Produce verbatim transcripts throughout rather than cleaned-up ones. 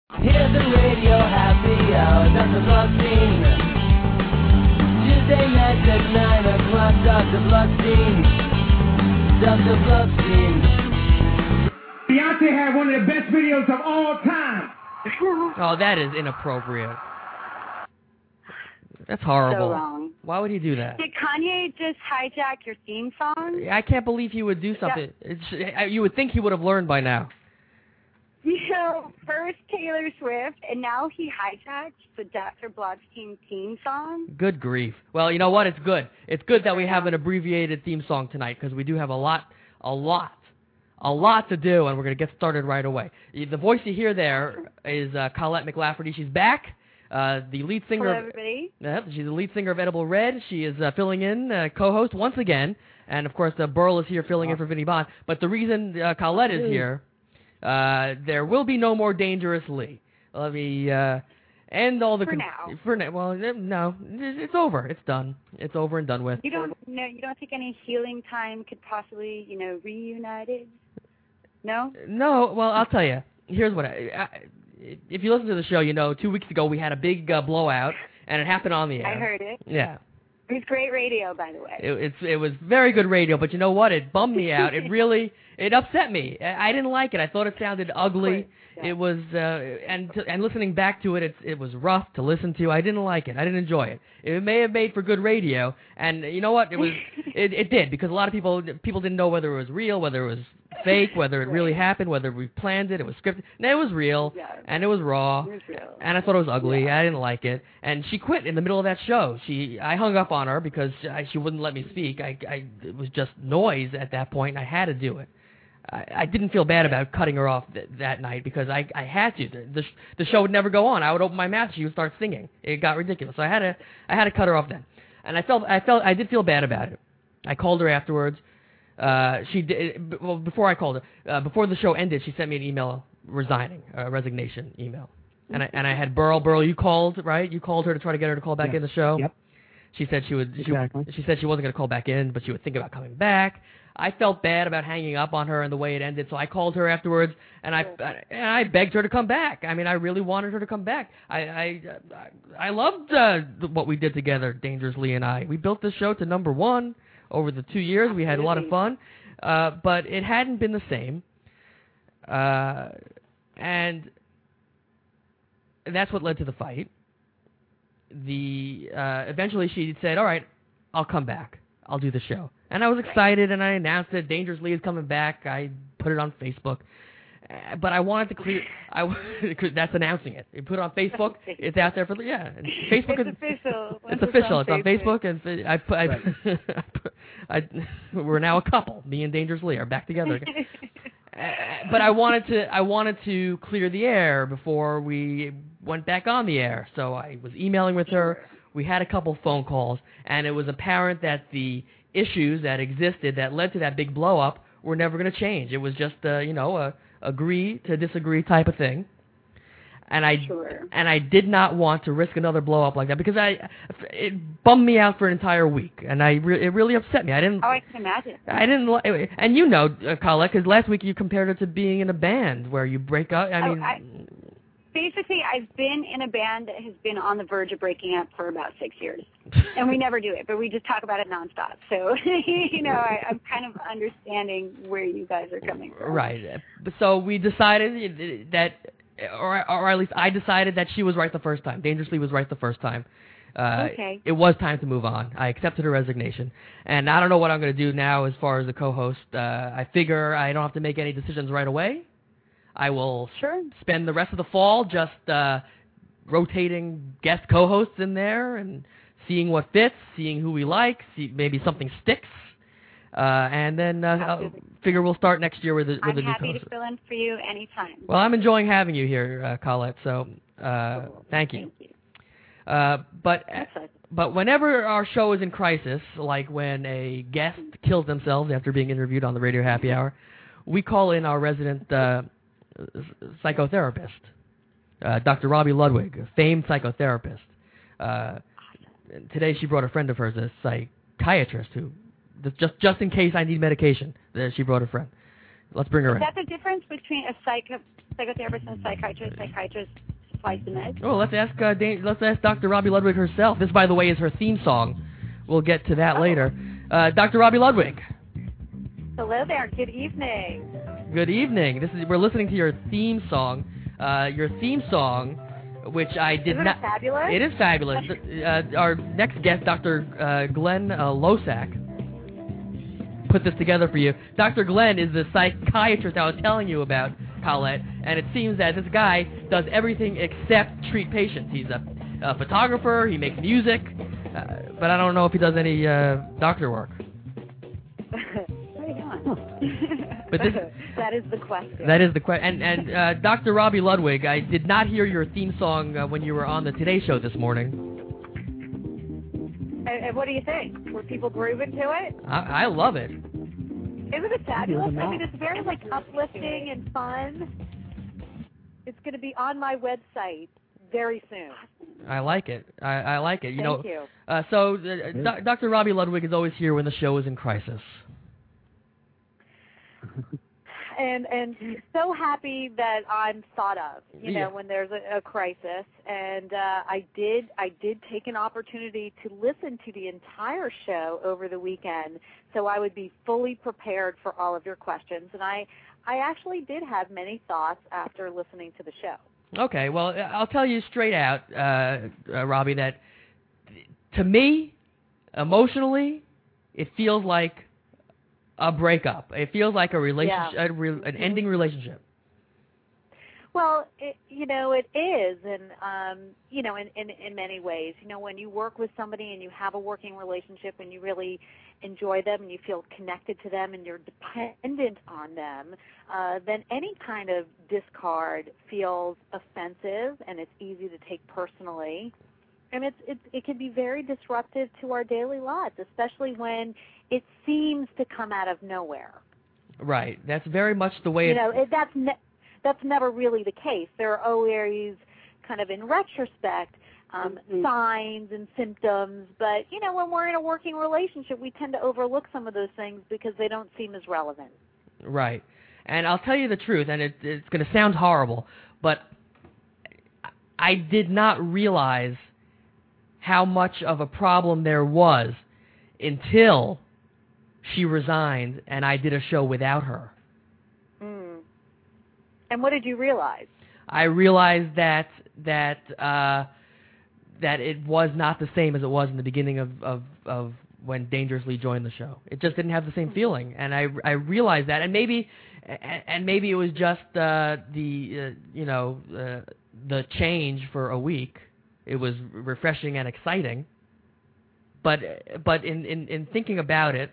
Hear the radio happy hour, Doctor Bloodstein. Tuesday nights at nine o'clock, Doctor Bloodstein. Doctor Bloodstein. Beyonce had one of the best videos of all time. Oh, that is inappropriate. That's horrible. So wrong. Why would he do that? Did Kanye just hijack your theme song? I can't believe he would do something. It's, you would think he would have learned by now. You know, first Taylor Swift, and now he hijacks the Doctor Bloodstein theme song? Good grief. Well, you know what? It's good. It's good that we have an abbreviated theme song tonight, because we do have a lot, a lot, a lot to do, and we're going to get started right away. The voice you hear there is uh, Colette McLafferty. She's back. Uh, the lead singer. Hello, everybody. Uh, she's the lead singer of Edible Red. She is uh, filling in, uh, co-host once again. And, of course, uh, Burl is here filling in for Vinnie Bond. But the reason uh, Colette is here, uh, there will be no more Dangerous Lee. Let me uh, end all the... For now. For now. Well, no. It's over. It's done. It's over and done with. You don't, no, you don't think any healing time could possibly, you know, reunite it? No? No. Well, I'll tell you. Here's what I... I If you listen to the show, you know, two weeks ago we had a big uh, blowout, and it happened on the air. I heard it. Yeah. It was great radio, by the way. It, it's, it was very good radio, but you know what? It bummed me out. It really, it upset me. I, I didn't like it. I thought it sounded ugly. Yeah. It was, uh, and to, and listening back to it, it, it was rough to listen to. I didn't like it. I didn't enjoy it. It may have made for good radio, and you know what? It was, it, it did, because a lot of people, people didn't know whether it was real, whether it was fake, whether it really happened, whether we planned it, it was scripted. No, it was real, yeah. and it was raw, it was real. and I thought it was ugly. Yeah. I didn't like it, and she quit in the middle of that show. She, I hung up on her because I, she wouldn't let me speak. I, I, it was just noise at that point, and I had to do it. I, I didn't feel bad about cutting her off th that night because I, I had to. The, the, the show would never go on. I would open my mouth, she would start singing. It got ridiculous, so I had to, I had to cut her off then, and I felt, I felt, I did feel bad about it. I called her afterwards. Uh, she did, well, before I called her, uh, before the show ended, she sent me an email resigning, a resignation email. And I, and I had Burl, Burl, you called, right? You called her to try to get her to call back yes. in the show? Yep. She said she would, exactly. she, she said she wasn't going to call back in, but she would think about coming back. I felt bad about hanging up on her and the way it ended, so I called her afterwards, and I, and I begged her to come back. I mean, I really wanted her to come back. I, I, I loved uh, what we did together, Dangerous Lee and I. We built this show to number one. Over the two years, we had a lot of fun, uh, but it hadn't been the same, uh, and that's what led to the fight. The uh, eventually she said, "All right, I'll come back. I'll do the show," and I was excited, and I announced it. Dangerous Lee is coming back. I put it on Facebook. Uh, but I wanted to clear. I that's announcing it. You put it on Facebook. It's out there for yeah. And Facebook it's is official. It's official. It's on Facebook, and I put. I, right. I, I, we're now a couple. Me and Dangerous Lee are back together again. uh, but I wanted to. I wanted to clear the air before we went back on the air. So I was emailing with her. We had a couple phone calls, and it was apparent that the issues that existed that led to that big blow up were never going to change. It was just uh, you know a agree to disagree type of thing, and I sure. and I did not want to risk another blow up like that because I it bummed me out for an entire week, and I re it really upset me. I didn't. Oh, I can imagine. I didn't, and you know, uh, Colette, because last week you compared it to being in a band where you break up. I oh, mean. I Basically, I've been in a band that has been on the verge of breaking up for about six years, and we never do it, but we just talk about it nonstop. So, you know, I, I'm kind of understanding where you guys are coming from. Right. So we decided that, or, or at least I decided that she was right the first time. Dangerous Lee was right the first time. Uh, okay. It was time to move on. I accepted her resignation, and I don't know what I'm going to do now as far as the co-host. Uh, I figure I don't have to make any decisions right away. I will sure. spend the rest of the fall just uh, rotating guest co-hosts in there and seeing what fits, seeing who we like, see maybe something sticks, uh, and then uh, I'll figure we'll start next year with a, with I'm a new co-host. happy to fill in for you anytime. Well, I'm enjoying having you here, uh, Colette, so uh, cool. thank you. Thank you. Uh, but, Excellent. but whenever our show is in crisis, like when a guest kills themselves after being interviewed on the Radio Happy Hour, we call in our resident uh, psychotherapist, uh, Doctor Robbie Ludwig, a famed psychotherapist. Uh, today she brought a friend of hers, a psychiatrist, who, just just in case I need medication, uh, she brought a friend. Let's bring her Is in. that the difference between a psycho psychotherapist and a psychiatrist. Psychiatrist supplies the meds. Oh, let's ask uh, Dan- let's ask Doctor Robbie Ludwig herself. This, by the way, is her theme song. We'll get to that oh. later. Uh, Doctor Robbie Ludwig. Hello there. Good evening. Good evening. This is we're listening to your theme song. Uh, your theme song, which I did Isn't not. it fabulous? It is fabulous. uh, our next guest, Doctor Uh, Glenn uh, Losack, put this together for you. Doctor Glenn is the psychiatrist I was telling you about, Colette, and it seems that this guy does everything except treat patients. He's a, a photographer. He makes music, uh, but I don't know if he does any uh, doctor work. But this, that is the question. That is the question. And, and uh, Doctor Robbie Ludwig, I did not hear your theme song uh, when you were on the Today Show this morning. And, and what do you think? Were people grooving to it? I, I love it. Isn't it fabulous? I mean, it's very like uplifting and fun. It's going to be on my website very soon. I like it. I, I like it. You Thank know, you. Uh, so, uh, Do- Doctor Robbie Ludwig is always here when the show is in crisis. And and so happy that I'm thought of, you know, Yeah. when there's a, a crisis. And uh, I did I did take an opportunity to listen to the entire show over the weekend, so I would be fully prepared for all of your questions. And I I actually did have many thoughts after listening to the show. Okay, well, I'll tell you straight out, uh, uh, Robbie, that to me, emotionally, it feels like a breakup. It feels like a relationship, Yeah. a re- an ending relationship. Well, it, you know, it is, and, um, you know, in, in, in many ways. You know, when you work with somebody and you have a working relationship and you really enjoy them and you feel connected to them and you're dependent on them, uh, then any kind of discard feels offensive and it's easy to take personally. And it's, it's, it can be very disruptive to our daily lives, especially when it seems to come out of nowhere. Right. That's very much the way You it... know, it, that's ne- that's never really the case. There are always, kind of in retrospect, um, Mhm. signs and symptoms. But, you know, when we're in a working relationship, we tend to overlook some of those things because they don't seem as relevant. Right. And I'll tell you the truth, and it, it's going to sound horrible, but I did not realize how much of a problem there was until she resigned and I did a show without her. Mm. And what did you realize? I realized that that uh, that it was not the same as it was in the beginning of, of, of when Dangerously joined the show. It just didn't have the same feeling, and I, I realized that, and maybe and maybe it was just uh, the uh, you know uh, the change for a week. It was refreshing and exciting, but but in, in, in thinking about it,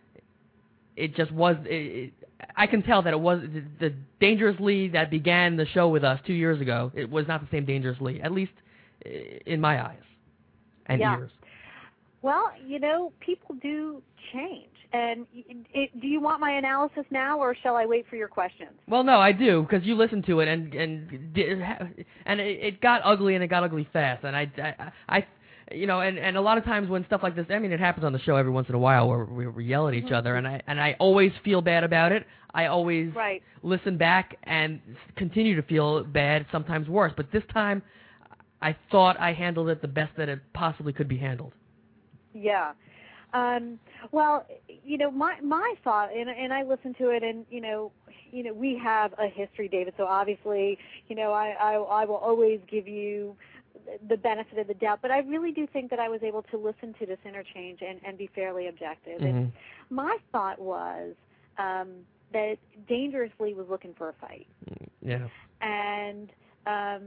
it just was. It, it, I can tell that it was the, the Dangerously that began the show with us two years ago. It was not the same Dangerously, at least in my eyes and Yeah. ears. Well, you know, people do change. And it, do you want my analysis now, or shall I wait for your questions? Well, no, I do, because you listened to it, and and and it, it got ugly, and it got ugly fast. And I, I, I, you know, and, and a lot of times when stuff like this, I mean, it happens on the show every once in a while where we, we yell at each mm-hmm. other, and I and I always feel bad about it. I always right. listen back and continue to feel bad, sometimes worse. But this time, I thought I handled it the best that it possibly could be handled. Yeah. Um, well, you know, my my thought, and and I listened to it, and you know, you know, we have a history, David. So obviously, you know, I I, I will always give you the benefit of the doubt, but I really do think that I was able to listen to this interchange and, and be fairly objective. Mm-hmm. And my thought was um, that Dangerously was looking for a fight. Yeah. And um,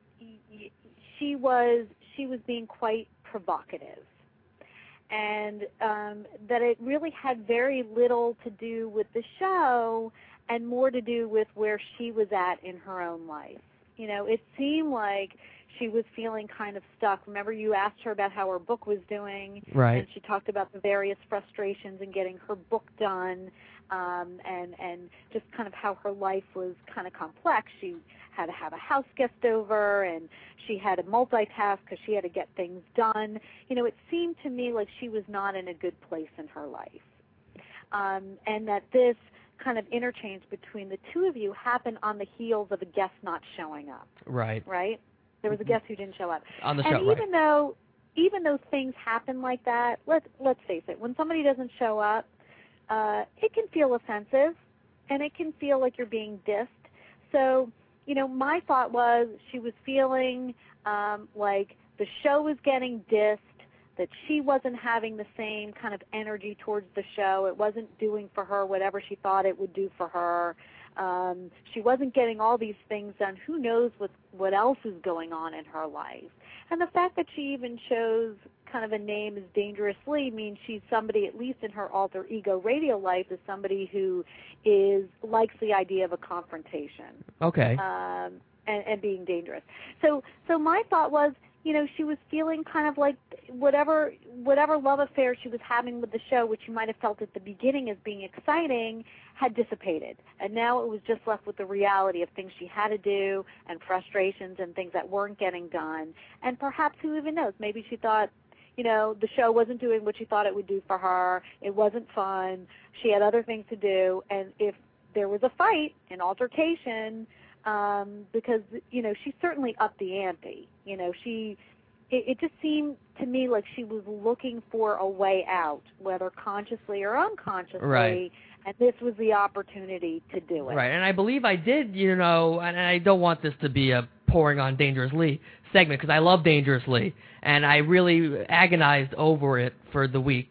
she was she was being quite provocative. And um, that it really had very little to do with the show and more to do with where she was at in her own life. You know, it seemed like she was feeling kind of stuck. Remember, you asked her about how her book was doing, right? And she talked about the various frustrations in getting her book done, um, and and just kind of how her life was kind of complex. She had to have a house guest over, and she had to multitask because she had to get things done. You know, it seemed to me like she was not in a good place in her life, um, and that this kind of interchange between the two of you happened on the heels of a guest not showing up. Right. Right? There was a guest who didn't show up. On the and show, even right. though even though things happen like that, let's let's face it, when somebody doesn't show up, uh, it can feel offensive and it can feel like you're being dissed. So, you know, my thought was she was feeling um, like the show was getting dissed, that she wasn't having the same kind of energy towards the show. It wasn't doing for her whatever she thought it would do for her. Um, she wasn't getting all these things done. Who knows what what else is going on in her life? And the fact that she even chose kind of a name as Dangerous Lee means she's somebody, at least in her alter ego radio life, is somebody who is likes the idea of a confrontation. Okay. Um, and, and being dangerous. So, so my thought was, you know, she was feeling kind of like whatever whatever love affair she was having with the show, which you might have felt at the beginning as being exciting, had dissipated. And now it was just left with the reality of things she had to do and frustrations and things that weren't getting done. And perhaps, who even knows, maybe she thought, you know, the show wasn't doing what she thought it would do for her. It wasn't fun. She had other things to do. And if there was a fight, an altercation, um, because, you know, she certainly upped the ante. You know, she, it, it just seemed to me like she was looking for a way out, whether consciously or unconsciously. Right. And this was the opportunity to do it. Right, and I believe I did, you know, and I don't want this to be a pouring on Dangerous Lee segment, because I love Dangerous Lee, and I really agonized over it for the week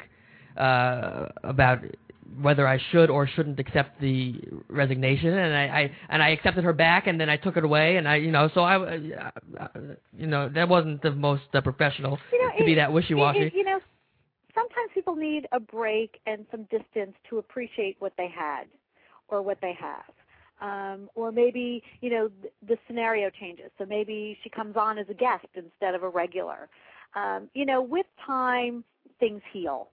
uh, about whether I should or shouldn't accept the resignation, and I, I and I accepted her back, and then I took it away, and I, you know, so I, uh, you know, that wasn't the most uh, professional you know, to it, be that wishy-washy. It, it, you know, sometimes people need a break and some distance to appreciate what they had or what they have. Um, or maybe, you know, th- the scenario changes. So maybe she comes on as a guest instead of a regular. Um, you know, with time, things heal.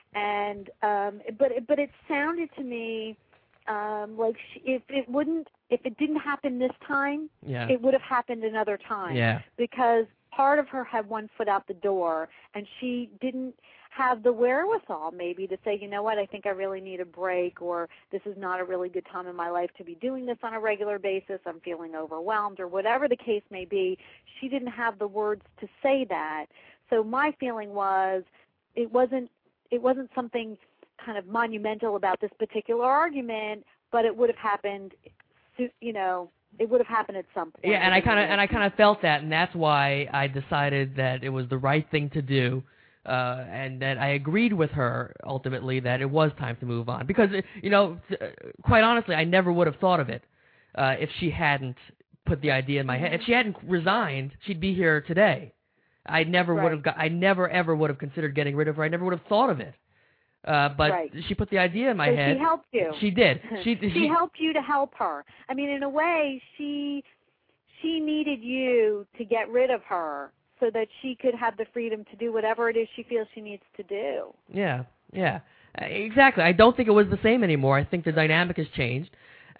And um, but but it sounded to me um, like she, if it wouldn't, if it didn't happen this time, yeah. it would have happened another time. Yeah. Because part of her had one foot out the door, and she didn't have the wherewithal maybe to say, you know what, I think I really need a break, or this is not a really good time in my life to be doing this on a regular basis. I'm feeling overwhelmed, or whatever the case may be. She didn't have the words to say that. So my feeling was it wasn't it wasn't something kind of monumental about this particular argument, but it would have happened, you know, it would have happened at some point. Yeah, and I kind of and I kind of felt that, and that's why I decided that it was the right thing to do, uh, and that I agreed with her ultimately that it was time to move on. Because, you know, quite honestly, I never would have thought of it uh, if she hadn't put the idea in my head. If she hadn't resigned, she'd be here today. I never right. would have got. I never ever would have considered getting rid of her. I never would have thought of it. Uh, but right. she put the idea in my so head. She helped you. She did. She, she, she helped you to help her. I mean, in a way, she she needed you to get rid of her so that she could have the freedom to do whatever it is she feels she needs to do. Yeah, yeah, uh, exactly. I don't think it was the same anymore. I think the dynamic has changed,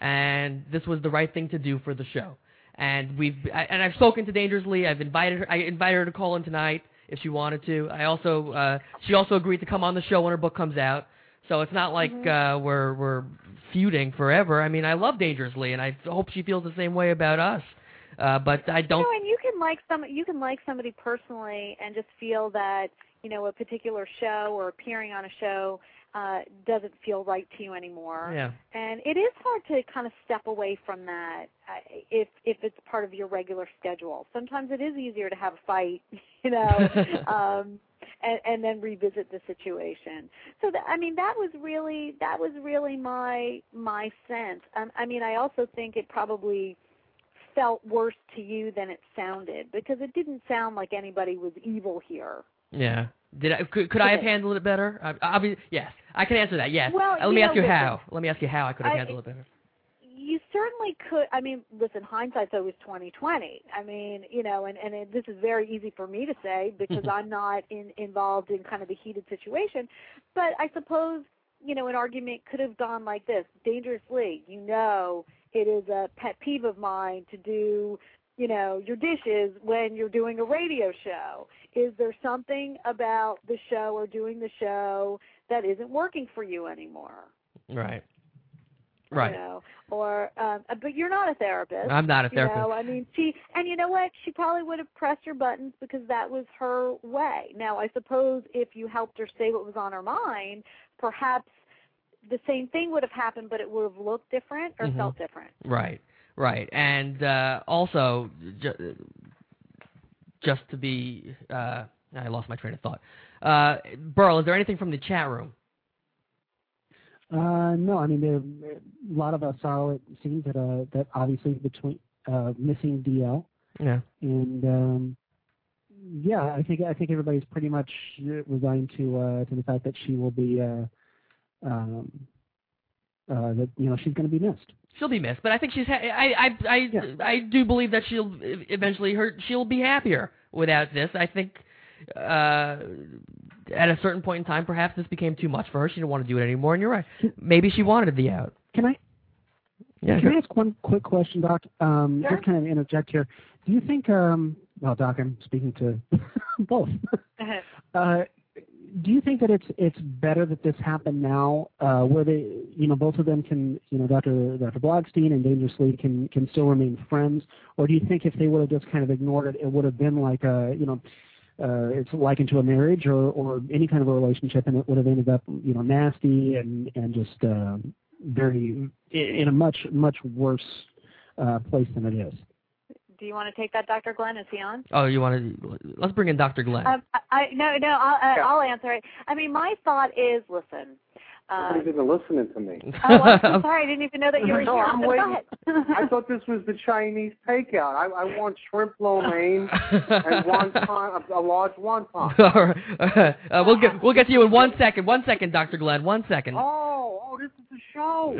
and this was the right thing to do for the show. And we've I, and I've spoken to Dangerous Lee. I've invited her. I invited her to call in tonight if she wanted to. I also uh, she also agreed to come on the show when her book comes out. So it's not like mm-hmm. uh, we're we're feuding forever. I mean, I love Dangerous Lee, and I hope she feels the same way about us. Uh, but I don't. You know, and you can like some you can like somebody personally and just feel that, you know, a particular show or appearing on a show uh, doesn't feel right to you anymore. Yeah. And it is hard to kind of step away from that uh, if if it's part of your regular schedule. Sometimes it is easier to have a fight, you know, um, and, and then revisit the situation. So that, I mean, that was really that was really my my sense. Um, I mean, I also think it probably felt worse to you than it sounded, because it didn't sound like anybody was evil here. Yeah. Did I could, could I have handled it better? I, I'll be, yes, I can answer that. Yes. Well, uh, let me you ask know, you listen, how. Let me ask you how I could have I, handled it better. You certainly could. I mean, listen, hindsight's always twenty twenty. I mean, you know, and and it, this is very easy for me to say because I'm not in, involved in kind of the heated situation. But I suppose, you know, an argument could have gone like this: Dangerous Lee, you know, it is a pet peeve of mine to do, you know, your dishes when you're doing a radio show. Is there something about the show or doing the show that isn't working for you anymore? Right. Right. You know, or um, but you're not a therapist. I'm not a therapist. You know, I mean, she and you know what? She probably would have pressed your buttons because that was her way. Now, I suppose if you helped her say what was on her mind, perhaps the same thing would have happened, but it would have looked different or mm-hmm. felt different. Right. Right. And uh, also, ju- just to be, uh, I lost my train of thought. Uh, Burl, is there anything from the chat room? Uh, no, I mean, there, a lot of us are, it seems, that, uh, that obviously between uh, missing D L. Yeah. And, um, yeah, I think I think everybody's pretty much resigned to uh, to the fact that she will be, uh, um, uh, that, you know, she's going to be missed. She'll be missed, but I think she's. Ha- I I I yeah. I do believe that she'll eventually her she'll be happier without this. I think uh, at a certain point in time, perhaps this became too much for her. She didn't want to do it anymore. And you're right. Maybe she wanted the out. Can I? Yeah. Can sure. I ask one quick question, Doc? Um, Sure. Just kind of interject here. Do you think? Um, well, Doc, I'm speaking to both. uh, Do you think that it's it's better that this happened now, uh, where they, you know, both of them can, you know, Doctor Doctor Blogstein and Dangerous Lee can can still remain friends, or do you think if they would have just kind of ignored it, it would have been like a, you know, uh, it's likened to a marriage or, or any kind of a relationship, and it would have ended up, you know, nasty and and just uh, very in a much much worse uh, place than it is. Do you want to take that, Doctor Glenn? Is he on? Oh, you want to? Let's bring in Doctor Glenn. Um, I, I, no, no, I'll, uh, I'll answer it. I mean, my thought is, listen. Um, Nobody's even listening to me. oh, I'm so sorry. I didn't even know that you were No, here. I'm Go waiting. ahead. I thought this was the Chinese takeout. I, I want shrimp lo mein and wonton, a, a large wonton. All right. Uh, we'll get we'll get to you in one second. One second, Doctor Glenn. One second. Oh, oh, this is the show.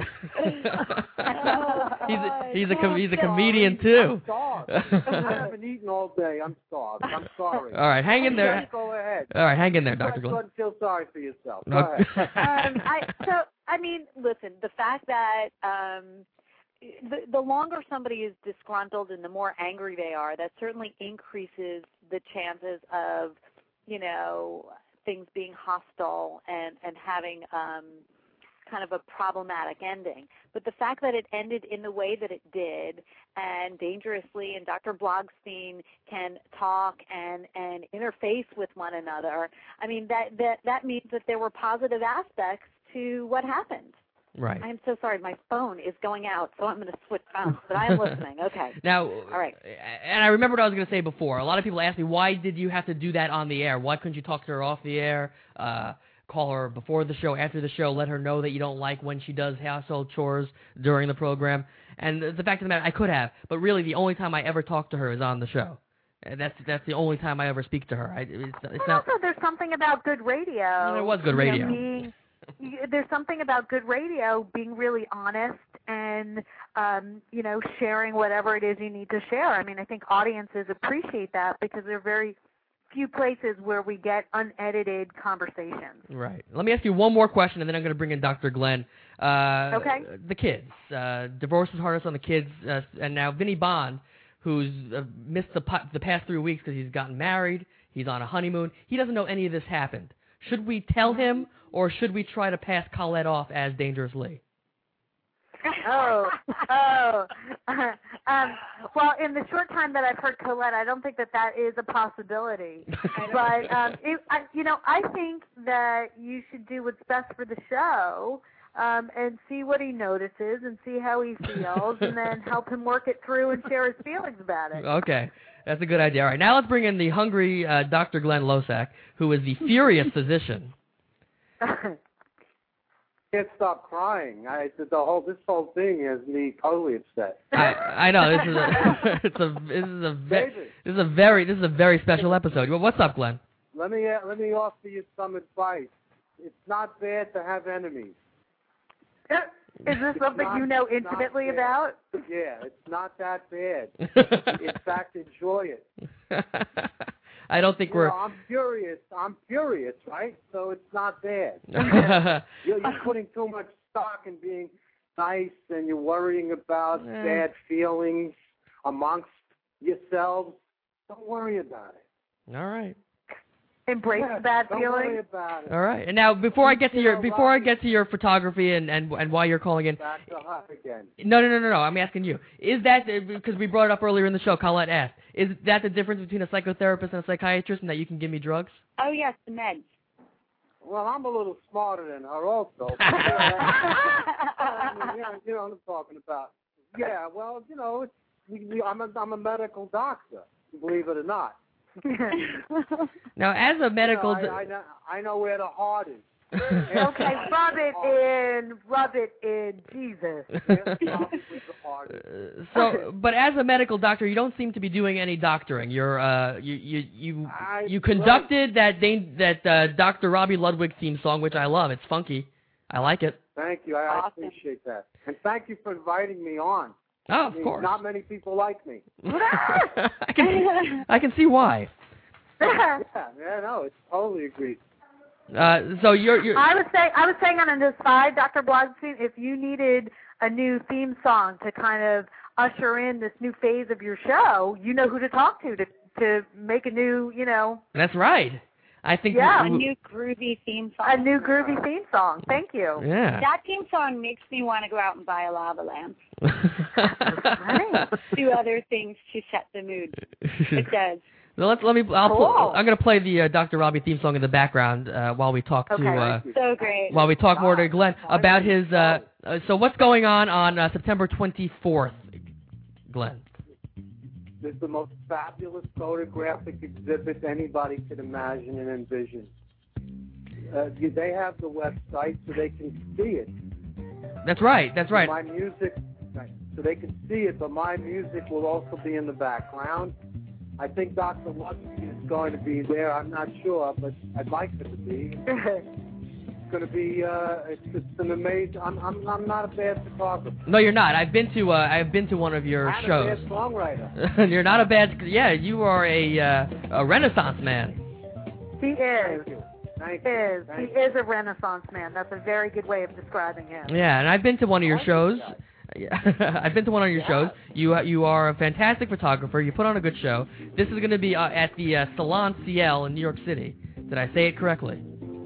he's a, he's a com- he's a I'm comedian sorry. too. I'm starved. I haven't eaten all day. I'm starved. I'm sorry. All right, hang in there. Go ahead. All right, hang in there, Doctor Go Glenn. ahead and feel sorry for yourself. Go Okay. ahead. um, I, so, I mean, listen, the fact that um, the, the longer somebody is disgruntled and the more angry they are, that certainly increases the chances of, you know, things being hostile and, and having um, kind of a problematic ending. But the fact that it ended in the way that it did, and Dangerously and Doctor Blogstein can talk and, and interface with one another, I mean, that, that, that means that there were positive aspects to what happened. Right. I'm so sorry. My phone is going out, so I'm going to switch phones, but I'm listening. Okay. Now, all right. And I remember what I was going to say before. A lot of people ask me, why did you have to do that on the air? Why couldn't you talk to her off the air, uh, call her before the show, after the show, let her know that you don't like when she does household chores during the program? And the, the fact of the matter, I could have, but really the only time I ever talk to her is on the show. And that's that's the only time I ever speak to her. I, it's, it's and not. Also, there's something about good radio. There was good you know, radio. being, there's something about good radio being really honest and, um, you know, sharing whatever it is you need to share. I mean, I think audiences appreciate that because there are very few places where we get unedited conversations. Right. Let me ask you one more question, and then I'm going to bring in Doctor Glenn. Uh, okay. The kids. Uh, divorce is hardest on the kids, uh, and now Vinny Bond, who's uh, missed the, the past three weeks because he's gotten married, he's on a honeymoon. He doesn't know any of this happened. Should we tell him, or should we try to pass Colette off as Dangerous Lee? oh, oh. um, well, in the short time that I've heard Colette, I don't think that that is a possibility. But, um, it, I, you know, I think that you should do what's best for the show um, and see what he notices and see how he feels and then help him work it through and share his feelings about it. Okay. That's a good idea. All right, now let's bring in the hungry uh, Doctor Glenn Losack, who is the furious physician. Can't stop crying. I the whole this whole thing has me totally upset. I, I know this is a it's a this is a ve- this is a very this is a very special episode. Well, what's up, Glenn? Let me uh, let me offer you some advice. It's not bad to have enemies. Is this something not, you know intimately about? Yeah, it's not that bad. In fact, enjoy it. I don't think you we're. Know, I'm furious. I'm furious, right? So it's not bad. you're, you're putting too much stock in being nice, and you're worrying about yeah. bad feelings amongst yourselves. Don't worry about it. All right. Embrace Yeah, the bad don't feeling. worry about it. All right. And now, before I get to You your know, before I Robbie- get to your photography and, and and why you're calling in, Back to her again. no, no, no, no, no. I'm asking you. Is that because we brought it up earlier in the show? Colette asked. Is that the difference between a psychotherapist and a psychiatrist, and that you can give me drugs? Oh, yes, the meds. Well, I'm a little smarter than her also. I mean, you, know, you know what I'm talking about. Yeah, well, you know, it's, we, we, I'm, a, I'm a medical doctor, believe it or not. Now, as a medical... You know, I, I, know, I know where the heart is. Okay, rub it in, rub it in, Jesus. Uh, so, but as a medical doctor, you don't seem to be doing any doctoring. You're, uh, you, you, you, I- you conducted that Dane, that uh, Doctor Robbie Ludwig theme song, which I love. It's funky. I like it. Thank you. I, Awesome. I appreciate that. And thank you for inviting me on. Oh, I of mean, course. Not many people like me. I can, see, I can see why. Yeah, yeah, no, it's totally agreed. Uh, so you're, you're. I was saying, I was saying on an aside, Doctor Blogstein, if you needed a new theme song to kind of usher in this new phase of your show, you know who to talk to to to make a new, you know, That's right. I think. Yeah. A new groovy theme song. a new groovy theme song. Thank you. Yeah. That theme song makes me want to go out and buy a lava lamp. Right. Do other things to set the mood. It does. Well, let's let me. I'll. Cool. Pl- I'm going to play the uh, Doctor Robbie theme song in the background uh, while we talk Okay. to. Uh, So great. while we talk more to Glenn about his. Uh, uh, so what's going on on uh, September twenty-fourth, Glenn? It's the most fabulous photographic exhibit anybody could imagine and envision. Uh, they have the website so they can see it. That's right. That's right. My music, right, so they can see it, but my music will also be in the background. I think Doctor Lucky is going to be there. I'm not sure, but I'd like it to be. It's going to be. Uh, it's, it's an amazing. I'm. I'm. I'm not a bad photographer. No, you're not. I've been to. Uh, I've been to one of your I'm shows. a bad songwriter. You're not a bad. Yeah, you are a uh, a Renaissance man. He is. Thank you. Thank He you. is. Thank He you. is a Renaissance man. That's a very good way of describing him. Yeah, and I've been to one of your I like shows. that. Yeah, I've been to one of your Yeah. shows. You uh, you are a fantastic photographer. You put on a good show. This is going to be uh, at the uh, Salon C L in New York City. Did I say it correctly?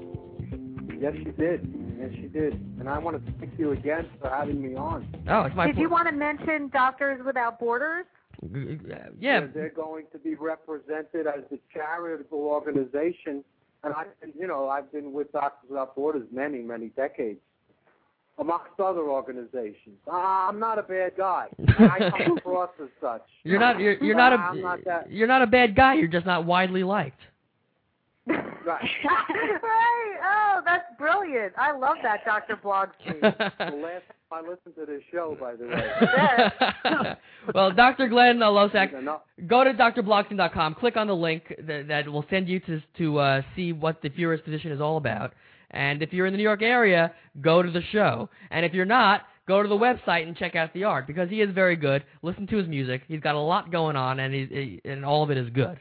Yes, you did. Yes, you did. And I want to thank you again for having me on. Oh, it's my. Did you want to mention Doctors Without Borders? to? Yeah. They're, they're going to be represented as a charitable organization, and I, you know, I've been with Doctors Without Borders many, many decades, amongst other organizations. Uh, I'm not a bad guy. I come across as such. You're not. You're, you're not a. I'm not that. You're not a bad guy. You're just not widely liked. Right. Right. Oh, that's brilliant. I love that, Doctor Blogstein. The last time I listened to this show, by the way. Well, Doctor Glenn uh, Losak, No, go to D R blogstein dot com. Click on the link that, that will send you to to uh, see what the Führer's position is all about. And if you're in the New York area, go to the show. And if you're not, go to the website and check out the art, because he is very good. Listen to his music. He's got a lot going on, and he, he, and all of it is good.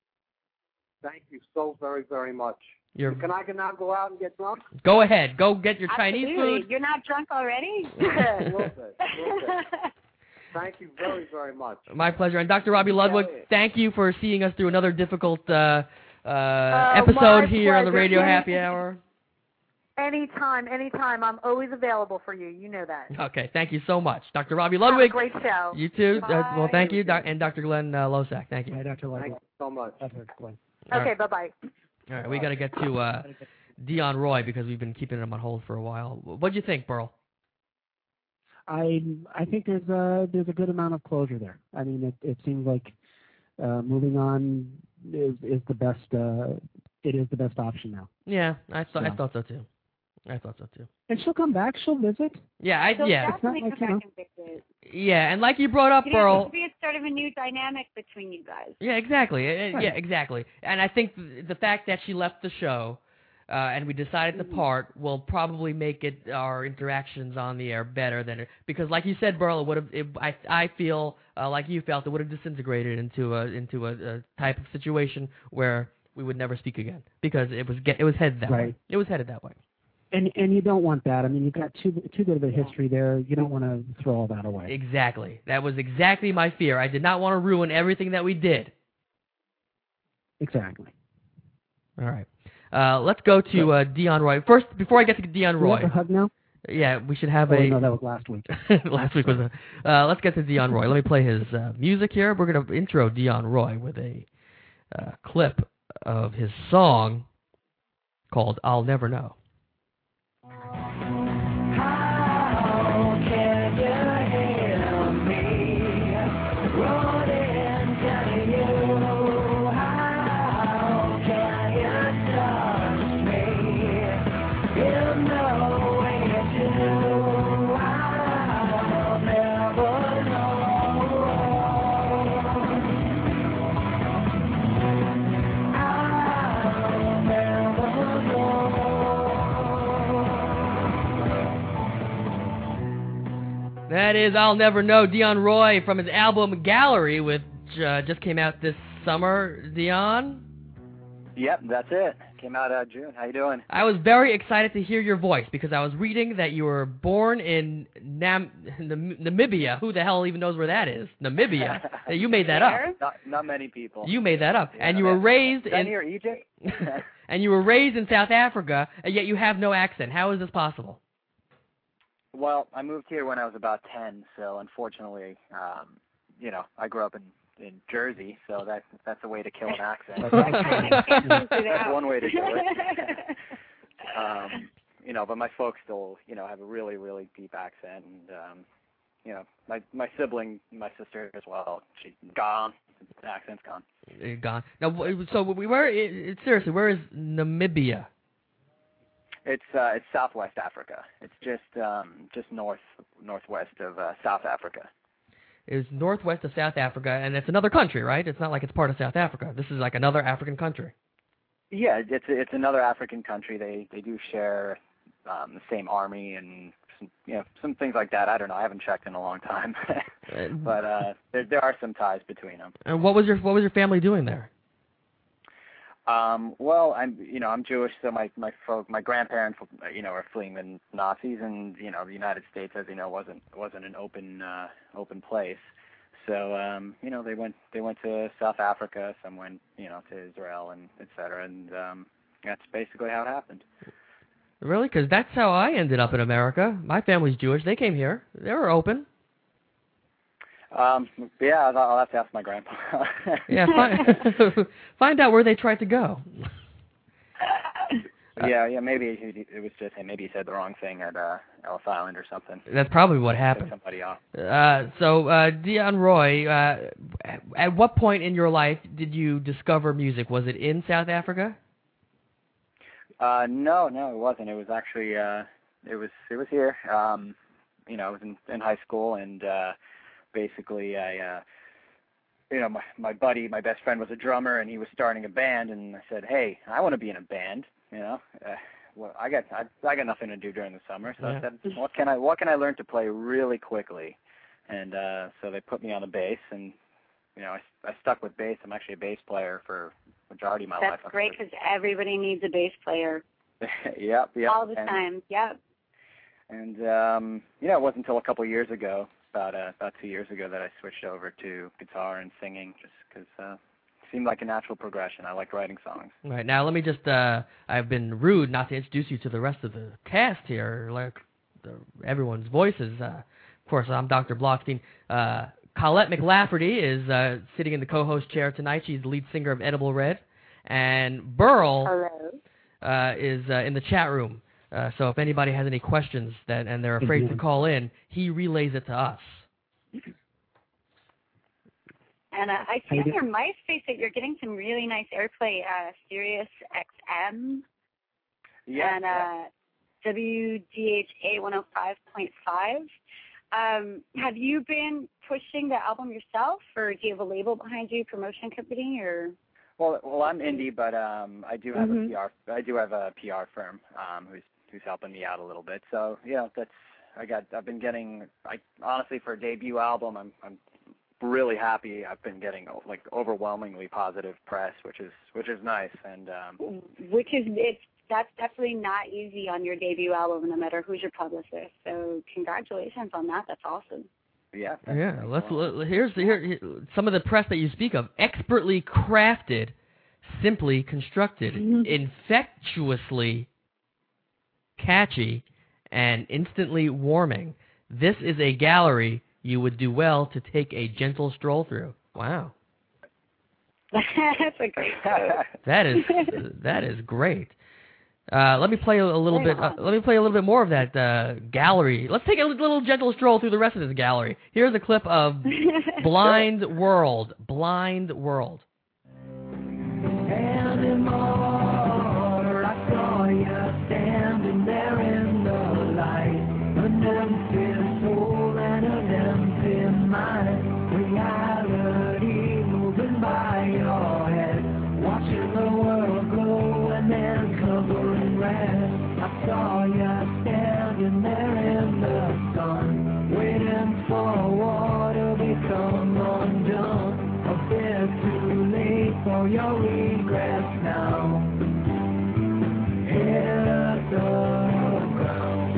thank you so very, very much. You're, Can I now go out and get drunk? go ahead. Go get your Chinese Absolutely. food. You're not drunk already? A little bit. A little bit. Thank you very, very much. My pleasure. And Doctor Robbie Ludwig, Yeah. thank you for seeing us through another difficult uh, uh, my episode here on the pleasure. Radio Any- Happy Hour. Anytime, anytime. I'm always available for you. You know that. Okay, thank you so much. Doctor Robbie Have a Ludwig, great show. you too. Uh, well, Bye. thank you. Doc- and Doctor Glenn uh, Losak, thank you. Hi, Doctor Thank Ludwig. you so much. Doctor Glenn. All Okay, right. bye-bye. All right, we got to get to uh, Dion Roy, because we've been keeping him on hold for a while. What'd you think, Burl? I I think there's a there's a good amount of closure there. I mean, it it seems like uh, moving on is is the best. Uh, it is the best option now. Yeah, I thought I Yeah. thought so too. I thought so too. And she'll come back. She'll visit. Yeah, I So yeah definitely like, come you back and fix it. yeah, and like you brought up, You know, it Burl. could be a start of a new dynamic between you guys. Yeah, exactly. Uh, Right. Yeah, exactly. And I think th- the fact that she left the show uh, and we decided to part will probably make it our interactions on the air better than it, because, like you said, Burl, it would have. It, I I feel uh, like you felt it would have disintegrated into a into a, a type of situation where we would never speak again, because it was get, it was headed that way. Right. It was headed that way. And and you don't want that. I mean, you've got too too good of a history there. You don't want to throw all that away. Exactly. That was exactly my fear. I did not want to ruin everything that we did. Exactly. All right. Uh, let's go to uh, Dionne Roy. First, before I get to Dionne Roy. Do we have a hug now? Yeah, we should have oh, a... no, that was last week. last week was a... Uh, let's get to Dionne Roy. Let me play his uh, music here. We're going to intro Dionne Roy with a uh, clip of his song called I'll Never Know. That is I'll Never Know, Dionne Roy from his album Gallery, which uh, just came out this summer. Dionne? Yep, that's it. Came out uh, June. How you doing? I was very excited to hear your voice because I was reading that you were born in Nam Nam Namibia. Who the hell even knows where that is? Namibia. You made that up. Not, not many people. You made that up. Yeah, and you were raised in... in... Egypt? And you were raised in South Africa, and yet you have no accent. How is this possible? Well, I moved here when I was about ten, so unfortunately, um, you know, I grew up in, in Jersey, so that that's a way to kill an accent. That's one way to do it. um, you know, but my folks still, you know, have a really, really deep accent, and um, you know, my my sibling, my sister as well, she's gone. The accent's gone. Gone. Now, so where? Seriously, where is Namibia? It's uh, it's Southwest Africa. It's just um, just north northwest of uh, South Africa. It's northwest of South Africa, and it's another country, right? It's not like it's part of South Africa. This is like another African country. Yeah, it's it's another African country. They they do share um, the same army and some, you know, some things like that. I don't know. I haven't checked in a long time, but uh, there there are some ties between them. And what was your what was your family doing there? Um, well, I'm, you know, I'm Jewish, so my my folk, my grandparents, you know, are fleeing the Nazis, and you know, the United States, as you know, wasn't wasn't an open uh, open place. So, um, you know, they went they went to South Africa, some went, you know, to Israel, and et cetera, and um, that's basically how it happened. Really? Because that's how I ended up in America. My family's Jewish. They came here. They were open. Um, yeah, I'll, I'll have to ask my grandpa. yeah, find, find out where they tried to go. yeah, yeah, maybe he, it was just him. Maybe he said the wrong thing at uh, Ellis Island or something. That's probably what happened. Somebody off. Uh, so, uh, Dionne Roy, uh, at what point in your life did you discover music? Was it in South Africa? Uh, no, no, it wasn't. It was actually, uh, it was, it was here. Um, you know, I was in, in high school, and uh, basically, I, uh, you know, my my buddy, my best friend was a drummer, and he was starting a band, and I said, hey, I want to be in a band. You know, uh, well, I got I, I got nothing to do during the summer, so yeah. I said, what can I what can I learn to play really quickly? And uh, so they put me on the bass, and you know, I, I stuck with bass. I'm actually a bass player for majority of my That's life. That's great because everybody needs a bass player. yep, yep. All the and, time, yep. And um, you know, it wasn't until a couple of years ago, about uh, about two years ago, that I switched over to guitar and singing, just because uh, it seemed like a natural progression. I like writing songs. Right, now let me just, uh, I've been rude not to introduce you to the rest of the cast here, like the, everyone's voices. Uh, of course, I'm Doctor Blockstein. Uh, Colette McLafferty is uh, sitting in the co-host chair tonight. She's the lead singer of Edible Red. And Burl uh, is uh, in the chat room. Uh, so if anybody has any questions that and they're afraid to call in, he relays it to us. And uh, I see on your MySpace that you're getting some really nice airplay, uh, Sirius X M yeah, and uh, yeah. W G H A one oh five point five. Um, have you been pushing the album yourself, or do you have a label behind you, promotion company, or? Well, well, I'm indie, but um, I do have mm-hmm. a P R. I do have a P R firm um, who's who's helping me out a little bit. So yeah, that's I got. I've been getting. I honestly, for a debut album, I'm I'm really happy. I've been getting like overwhelmingly positive press, which is which is nice. And um, which is it's that's definitely not easy on your debut album, no matter who's your publicist. So congratulations on that. That's awesome. Yeah. Yeah. Let's let, here's here, here some of the press that you speak of. Expertly crafted simply constructed, Mhm. infectiously catchy, and instantly warming. This is a gallery you would do well to take a gentle stroll through. Wow. That's a great quote. That is that is great. Uh, let me play a, a little Very bit. Uh, awesome. let me play a little bit more of that uh, gallery. Let's take a little gentle stroll through the rest of this gallery. Here's a clip of Blind World. Blind World. Anymore, I saw you standing there in the light. An empty soul and an empty mind. Reality moving by your head. Watching the world glow and then covering red. I saw you standing there in the sun. Waiting for war to become undone. A bit too late for your regrets now. Hit the ground.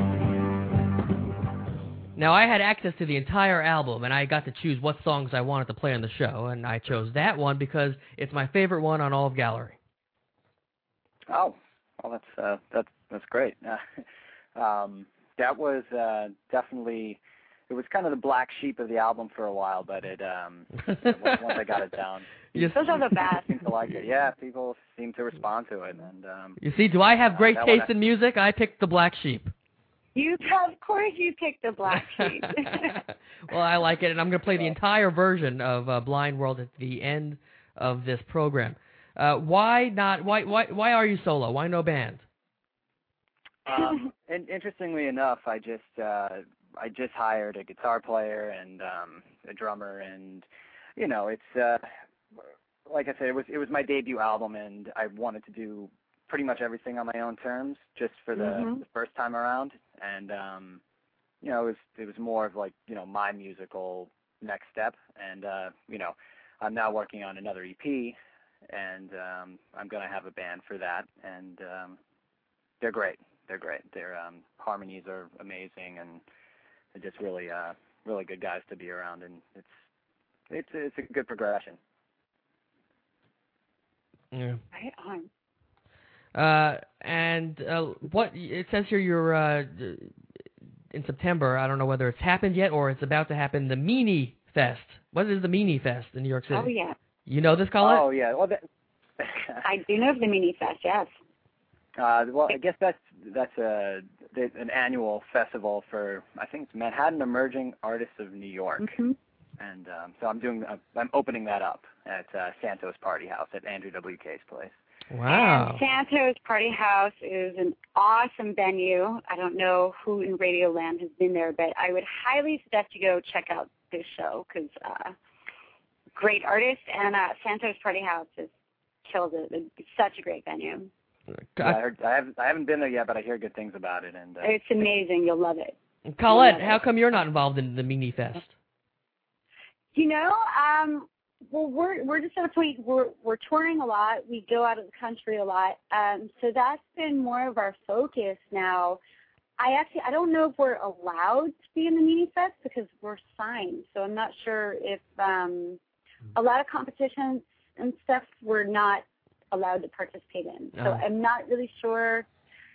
Now, I had access to the entire album, and I got to choose what songs I wanted to play on the show, and I chose that one because it's my favorite one on all of Gallery. Oh, well, that's uh, that's that's great. Uh, um, that was uh, definitely. It was kind of the black sheep of the album for a while, but it um, once I got it down, You, Those are the best. seem to like it. Yeah, people seem to respond to it, and um, you see, do I have great that taste one I- in music? I picked the black sheep. You, of course, you picked the black sheep. Well, I like it, and I'm going to play the entire version of uh, Blind World at the end of this program. Uh, why not? Why why why are you solo? Why no band? Um, and interestingly enough, I just uh, I just hired a guitar player and um, a drummer, and you know, it's uh, like I said, it was it was my debut album, and I wanted to do pretty much everything on my own terms, just for the, Mhm. the first time around, and um, you know, it was it was more of like you know my musical next step, and uh, you know, I'm now working on another E P, and um, I'm gonna have a band for that, and um, they're great. They're great. Their um, harmonies are amazing, and they're just really, uh, really good guys to be around. And it's, it's, it's a good progression. Yeah. Right on. Uh, and uh, what it says here, you're uh, in September. I don't know whether it's happened yet or it's about to happen. The Meanie Fest. What is the Meanie Fest in New York City? Oh, yeah. You know this, Colette? Oh yeah. Well, that, I do know of the Mini Fest, yes. uh, well, I guess that's that's a an annual festival for I think it's Manhattan Emerging Artists of New York, Mm-hmm. and um, so I'm doing I'm opening that up at uh, Santos Party House at Andrew W K's place. Wow. And Santos Party House is an awesome venue. I don't know who in Radio Land has been there, but I would highly suggest you go check out this show because uh, great artist, and uh, Santos Party House has killed it. It's such a great venue. Yeah, I, heard, I haven't I haven't been there yet, but I hear good things about it. And uh, It's amazing. You'll love it. Colette, You'll love how it. come you're not involved in the Meanie Fest? You know, um, well, we're we're just at a point we're we're touring a lot. We go out of the country a lot, um, so that's been more of our focus now. I actually I don't know if we're allowed to be in the Meanie Fest because we're signed, so I'm not sure if um, a lot of competitions and stuff we're not allowed to participate in. So Oh. I'm not really sure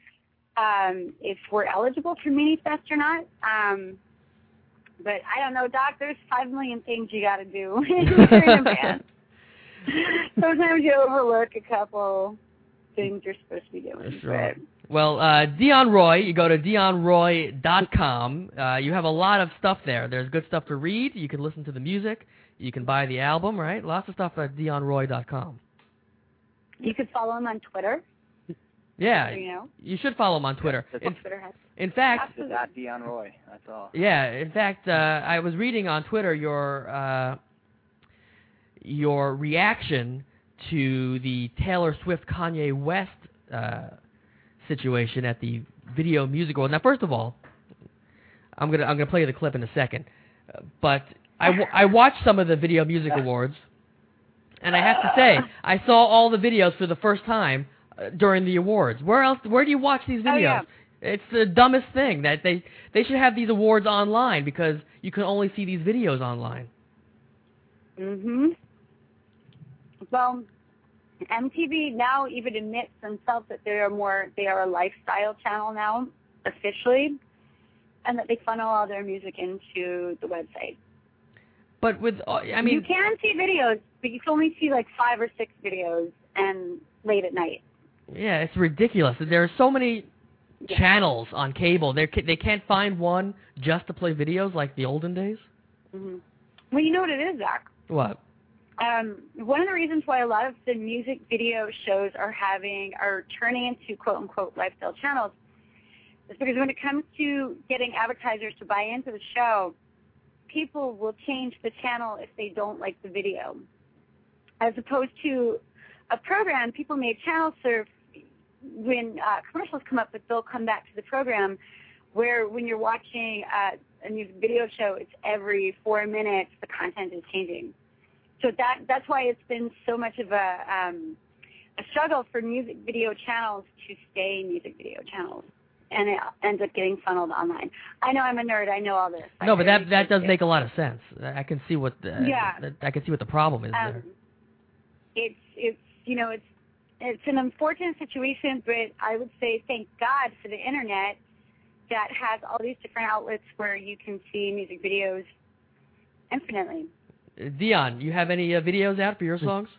um, if we're eligible for Meanie Fest or not. Um, But I don't know, Doc, there's five million things you got to do when you're in a band. Sometimes you overlook a couple things you're supposed to be doing. Sure. But Well, uh, Dion Roy, you go to dion roy dot com. Uh, you have a lot of stuff there. There's good stuff to read. You can listen to the music. You can buy the album, right? Lots of stuff at dion roy dot com. you could follow him on Twitter. Yeah, You know, you should follow him on Twitter. That's In, Twitter has. in fact, just at Dion Roy. That's all. yeah, in fact, uh, I was reading on Twitter your uh, your reaction to the Taylor Swift Kanye West uh, situation at the Video Music Awards. Now, first of all, I'm gonna I'm gonna play you the clip in a second, uh, but I, w- I watched some of the Video Music Awards, and I have to say I saw all the videos for the first time uh, during the awards. Where else? Where do you watch these videos? Oh, yeah. It's the dumbest thing that they they should have these awards online because you can only see these videos online. Mhm. Well, M T V now even admits themselves that they are more, they are a lifestyle channel now, officially, and that they funnel all their music into the website. But with, uh, I mean... You can see videos, but you can only see like five or six videos and late at night. Yeah, it's ridiculous. There are so many yeah. channels on cable. They they can't find one just to play videos like the olden days? Mm-hmm. Well, you know what it is, Zach? What? Um, one of the reasons why a lot of the music video shows are having are turning into quote-unquote lifestyle channels is because when it comes to getting advertisers to buy into the show, people will change the channel if they don't like the video. As opposed to a program, people may channel surf when uh, commercials come up, but they'll come back to the program where when you're watching uh, a music video show, it's every four minutes the content is changing. So that that's why it's been so much of a, um, a struggle for music video channels to stay music video channels. And it ends up getting funneled online. I know I'm a nerd. I know all this. No, but that that does make a lot of sense. I can see what the, yeah. I can see what the problem is um, there. It's it's you know it's it's an unfortunate situation, but I would say thank God for the internet that has all these different outlets where you can see music videos infinitely. Dion, you have any uh, videos out for your songs?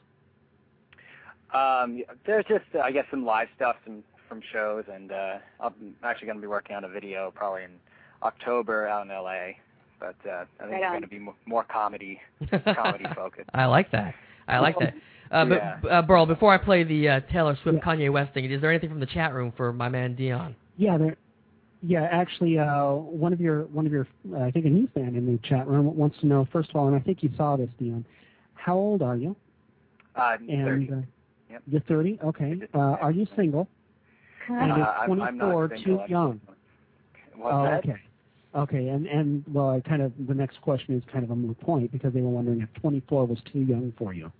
Um, there's just uh, I guess some live stuff, some. from shows, and uh, I'm actually going to be working on a video probably in October out in L A, but uh, I think right it's going to be more, more comedy, comedy focused. I like that. I like that. Uh, yeah. But uh, Burl, before I play the uh, Taylor Swift yeah. Kanye West thing, is there anything from the chat room for my man Dion? Yeah, there. Yeah, actually, uh, one of your one of your uh, I think a new fan in the chat room wants to know, first of all, and I think you saw this, Dion. How old are you? Uh, and, thirty. Uh, yep. You're thirty. Okay. Uh, are you single? And uh, is twenty-four I'm, I'm too young? What's oh, that? okay. Okay, and, and well, I kind of the next question is kind of a moot point because they were wondering if twenty-four was too young for you.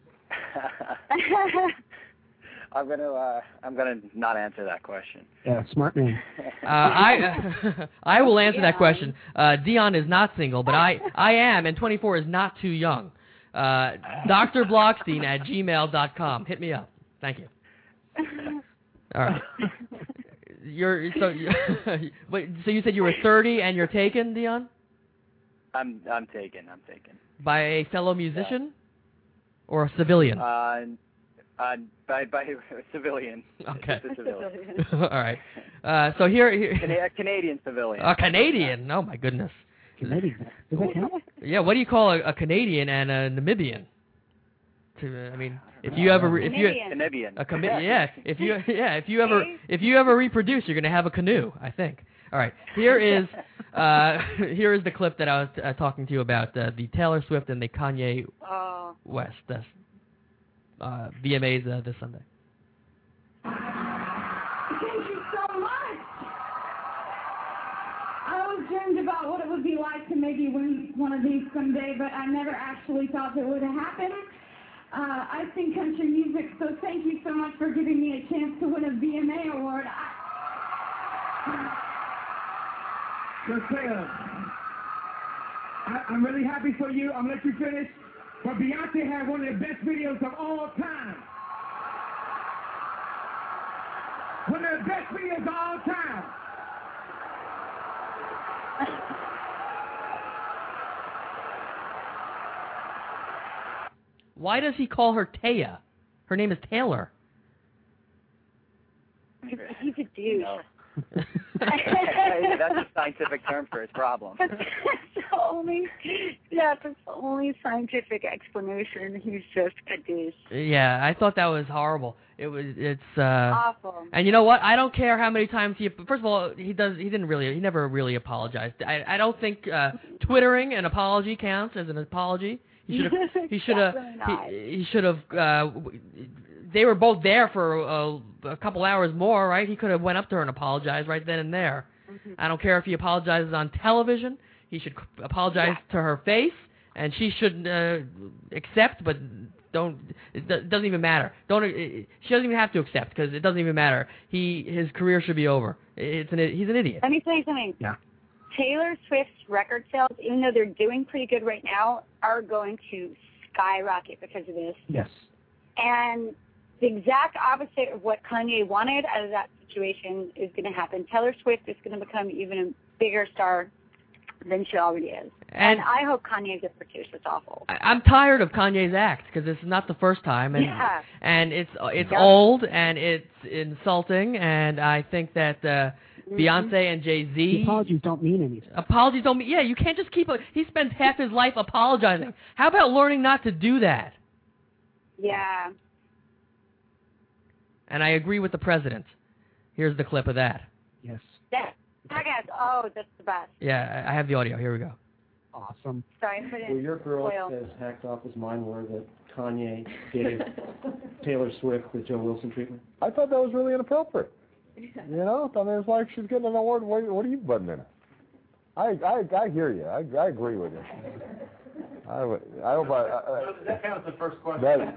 I'm gonna uh, I'm gonna not answer that question. Yeah, smart man. uh, I I will answer that question. Uh, Dion is not single, but I I am, and twenty-four is not too young. Uh, D R Blockstein at gmail dot com. Hit me up. Thank you. All right. You're so. Wait. So you said you were thirty and you're taken, Dion? I'm I'm taken. I'm taken. By a fellow musician, yeah. or a civilian? Uh, uh, by by a civilian. Okay. Just a civilian. All right. Uh, so here, here Can- a Canadian civilian. A Canadian? Oh my goodness. Canadian. Does that count? Yeah. What do you call a, a Canadian and a Namibian? To, uh, I mean. If you ever, if you, Canadian. a com- yeah, if you, yeah, if you ever, if you ever reproduce, you're gonna have a canoe, I think. All right, here is, uh, here is the clip that I was uh, talking to you about, uh, the Taylor Swift and the Kanye oh. West uh, uh, V M As uh, this Sunday. Thank you so much. I always dreamed about what it would be like to maybe win one of these someday, but I never actually thought that would happen. Uh, I sing country music, so thank you so much for giving me a chance to win a V M A award. I... So Taylor, I, I'm really happy for you. I'm gonna let you finish. But Beyonce had one of the best videos of all time. One of the best videos of all time. Why does he call her Taya? Her name is Taylor. He's a douche. No. That's a scientific term for his problem. That's the only, yeah, that's the only scientific explanation. He's just a douche. Yeah, I thought that was horrible. It was, it's uh, awful. And you know what? I don't care how many times he. First of all, he does. He didn't really. He never really apologized. I, I don't think uh, twittering an apology counts as an apology. He should have. He should have. He, he should have. Uh, they were both there for a, a couple hours more, right? He could have went up to her and apologized right then and there. Mm-hmm. I don't care if he apologizes on television. He should apologize yeah. to her face, and she should uh, accept, but don't. It doesn't even matter. Don't. It, she doesn't even have to accept because it doesn't even matter. He his career should be over. It's an. He's an idiot. Let me tell you something. Yeah. Taylor Swift's record sales, even though they're doing pretty good right now, are going to skyrocket because of this. Yes. And the exact opposite of what Kanye wanted out of that situation is going to happen. Taylor Swift is going to become even a bigger star than she already is. And, and I hope Kanye gets her too. It's awful. I, I'm tired of Kanye's act because this is not the first time, and yeah. and it's it's yep. old and it's insulting, and I think that uh, mm-hmm. Beyonce and Jay-Z. The apologies don't mean anything. Apologies don't mean. Yeah, you can't just keep. A, he spends half his life apologizing. How about learning not to do that? Yeah. And I agree with the president. Here's the clip of that. Yes. That, I guess, oh, that's the best. Yeah, I have the audio. Here we go. Awesome. Sorry, put it Well, your girl oil. has hacked off his mind where that Kanye gave Taylor Swift the Joe Wilson treatment. I thought that was really inappropriate. You know? I mean, it's like she's getting an award. What, what are you butting in? I, I, I hear you. I, I agree with you. I, I hope I... I, I so does that count as the first question? That,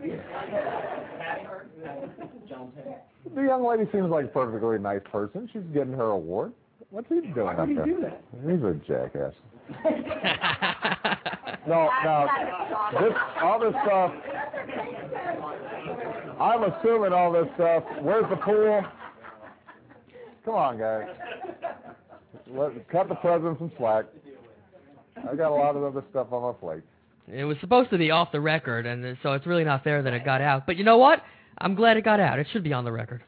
the young lady seems like a perfectly nice person. She's getting her award. What's he doing Why up would there? he do that? He's a jackass. no, no. This, all this stuff... I'm assuming all this stuff... Where's the pool? Come on, guys. Let, cut the president some slack. I got a lot of other stuff on my plate. It was supposed to be off the record, and so it's really not fair that it got out. But you know what? I'm glad it got out. It should be on the record.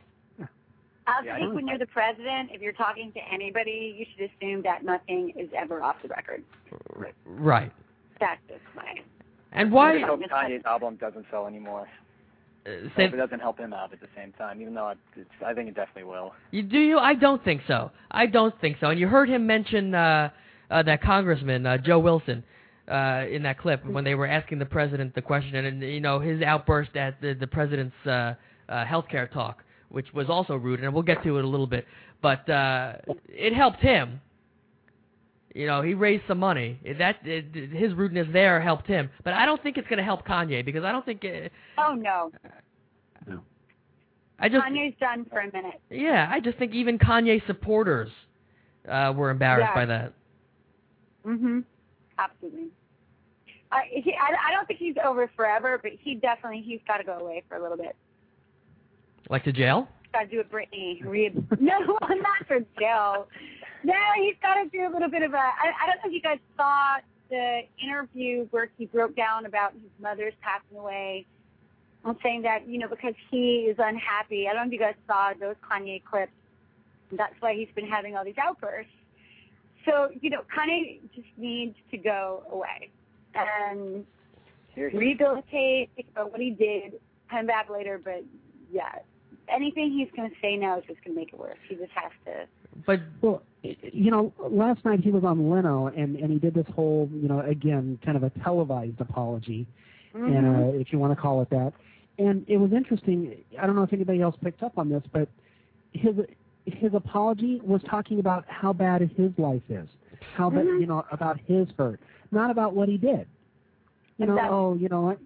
I think when you're the president, if you're talking to anybody, you should assume that nothing is ever off the record. Right. That's just my... And why... I hope Kanye's album doesn't sell anymore. Uh, I hope it doesn't help him out at the same time, even though it's, I think it definitely will. You do you? I don't think so. I don't think so. And you heard him mention uh, uh, that congressman, uh, Joe Wilson, uh, in that clip when they were asking the president the question, and, you know, his outburst at the, the president's uh, uh, health care talk, which was also rude, and we'll get to it a little bit. But uh, it helped him. You know, he raised some money. That it, his rudeness there helped him. But I don't think it's going to help Kanye, because I don't think... It, oh, no. No. I just, Kanye's done for a minute. Yeah, I just think even Kanye supporters uh, were embarrassed yeah. by that. Mm-hmm. Absolutely. I, he, I, I don't think he's over forever, but he definitely, he's got to go away for a little bit. Like to jail? Got to do a Britney Reed. No, not for jail. No, he's got to do a little bit of a... I, I don't know if you guys saw the interview where he broke down about his mother's passing away. I'm saying that, you know, because he is unhappy. I don't know if you guys saw those Kanye clips. That's why he's been having all these outbursts. So, you know, Kanye just needs to go away and rehabilitate, think about what he did, come back later. But, yeah, anything he's going to say now is just going to make it worse. He just has to. But, well, you know, last night he was on Leno, and, and he did this whole, you know, again, kind of a televised apology, mm-hmm. and uh, if you want to call it that. And it was interesting. I don't know if anybody else picked up on this, but his his apology was talking about how bad his life is, how bad, mm-hmm. you know, about his hurt, not about what he did. You know, exactly. oh, you know what?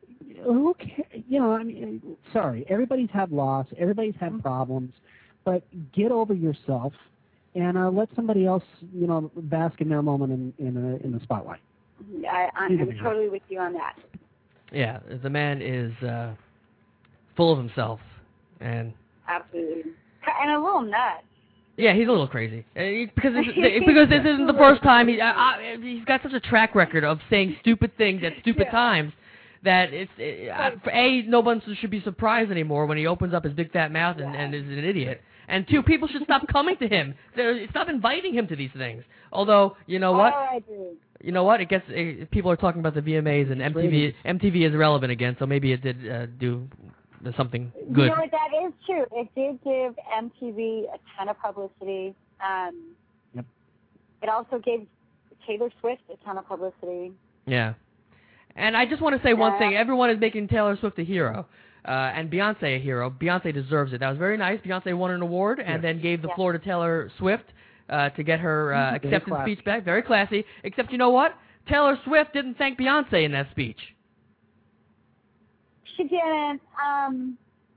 Who cares? You know, I mean, sorry, everybody's had loss, everybody's had mm-hmm. problems, but get over yourself and uh, let somebody else, you know, bask in their moment in in, uh, in the spotlight. I, I'm, I'm totally with you on that. Yeah, the man is uh, full of himself, and absolutely, and a little nuts. Yeah, he's a little crazy uh, he, because this, because this isn't the first time he uh, uh, he's got such a track record of saying stupid things at stupid yeah. times that it's it, uh, for a no one should be surprised anymore when he opens up his big fat mouth and, and is an idiot. And two, people should stop coming to him. They're, stop inviting him to these things. Although, you know what? Oh, I do. You know what? It gets it, people are talking about the V M As and M T V. M T V is irrelevant again, so maybe it did uh, do something good. You know what? That is true. It did give M T V a ton of publicity. Um, yep. It also gave Taylor Swift a ton of publicity. Yeah. And I just want to say yeah. one thing. Everyone is making Taylor Swift a hero. Uh, and Beyonce a hero. Beyonce deserves it. That was very nice. Beyonce won an award and yes. then gave the yes. floor to Taylor Swift uh, to get her uh, acceptance speech back. Very classy. Except you know what? Taylor Swift didn't thank Beyonce in that speech. She didn't. Um,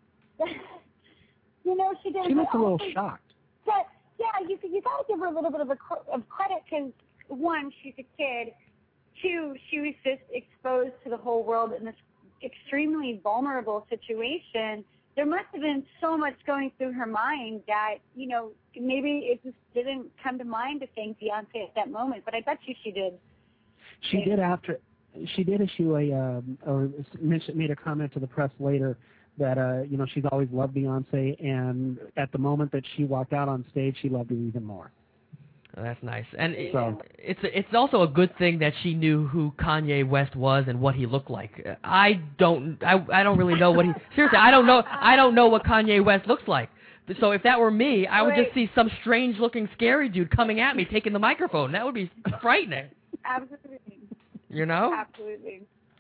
you know, she didn't. She was a little shocked. But, yeah, you you got to give her a little bit of, a, of credit because, one, she's a kid. Two, she was just exposed to the whole world in this extremely vulnerable situation there must have been so much going through her mind that, you know, maybe it just didn't come to mind to thank Beyonce at that moment, but I bet you she did. She did after, she did issue a, um, or mentioned, made a comment to the press later that, uh, you know, she's always loved Beyonce, and at the moment that she walked out on stage, she loved her even more. Oh, that's nice, and So- it's it's also a good thing that she knew who Kanye West was and what he looked like. I don't I, I don't really know what he seriously I don't know I don't know what Kanye West looks like. So if that were me, I would just see some strange looking scary dude coming at me taking the microphone. That would be frightening. Absolutely. You know, Absolutely.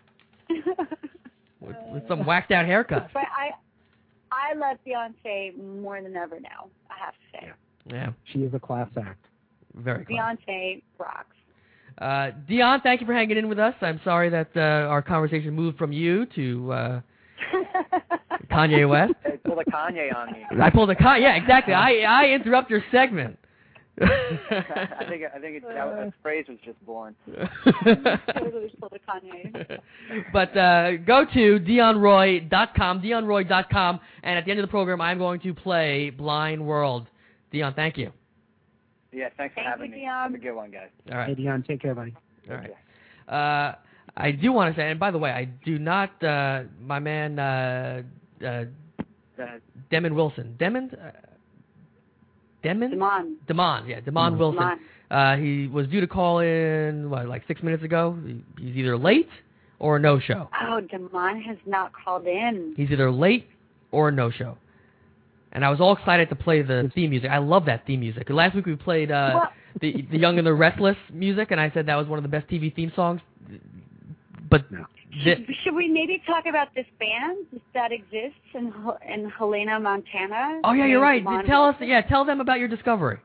with, with some whacked out haircut. But I, I love Beyonce more than ever now, I have to say. Yeah, she is a class act. Very cool. Beyonce rocks. Uh, Dion, thank you for hanging in with us. I'm sorry that uh, our conversation moved from you to uh, Kanye West. They pulled a Kanye on me. I pulled a Kanye. Yeah, exactly. I I interrupt your segment. I think I think it, that, that phrase was just born. Totally pulled a Kanye. But uh, go to Dion Roy dot com, Dion Roy dot com, and at the end of the program, I'm going to play Blind World. Dion, thank you. Yeah, thanks for Thank having you, me. Dion. Have a good one, guys. All right. Hey, Dion, take care, buddy. All right. Uh, I do want to say, and by the way, I do not, uh, my man, uh, uh, Demon Wilson. Demon? Uh, Demon? Demon. Demon, yeah, Demon Mhm. Wilson. Demon. Uh, he was due to call in, what, like six minutes ago? He, he's either late or a no-show. Oh, Demon has not called in. He's either late or a no-show. And I was all excited to play the theme music. I love that theme music. Last week we played uh, Well- the the Young and the Restless music, and I said that was one of the best T V theme songs. But thi- Should, should we maybe talk about this band that exists in Hel- in Helena, Montana? oh yeah, you're right. Demon Tell us, yeah, tell them about your discovery.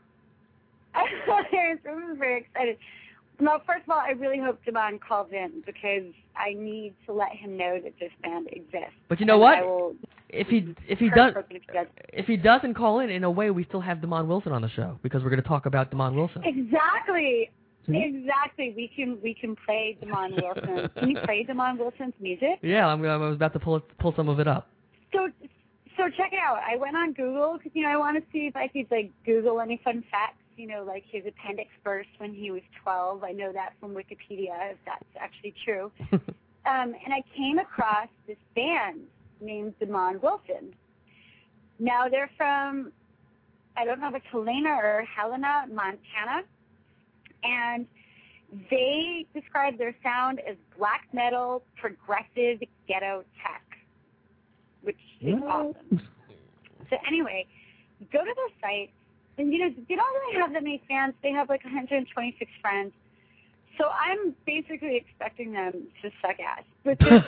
I'm very excited. Well, first of all, I really hope Demon calls in because I need to let him know that this band exists. But you know And what? I will If he if he curse does broken if he does. if he doesn't call in, in a way, we still have Demon Wilson on the show because we're going to talk about Demon Wilson. Exactly. Exactly. We can we can play Demon Wilson. Can you play Demon Wilson's music? Yeah, I'm, I was about to pull it, pull some of it up. So so check it out. I went on Google because you know I want to see if I could like Google any fun facts. You know, like his appendix burst when he was twelve. I know that from Wikipedia, if that's actually true. um, and I came across this band named Demon Wilson. Now they're from, I don't know if it's Helena or Helena, Montana. And they describe their sound as black metal, progressive, ghetto tech, which is awesome. So anyway, go to their site, and you know, they don't really have that many fans. They have like one hundred twenty-six friends. So I'm basically expecting them to suck ass, but they're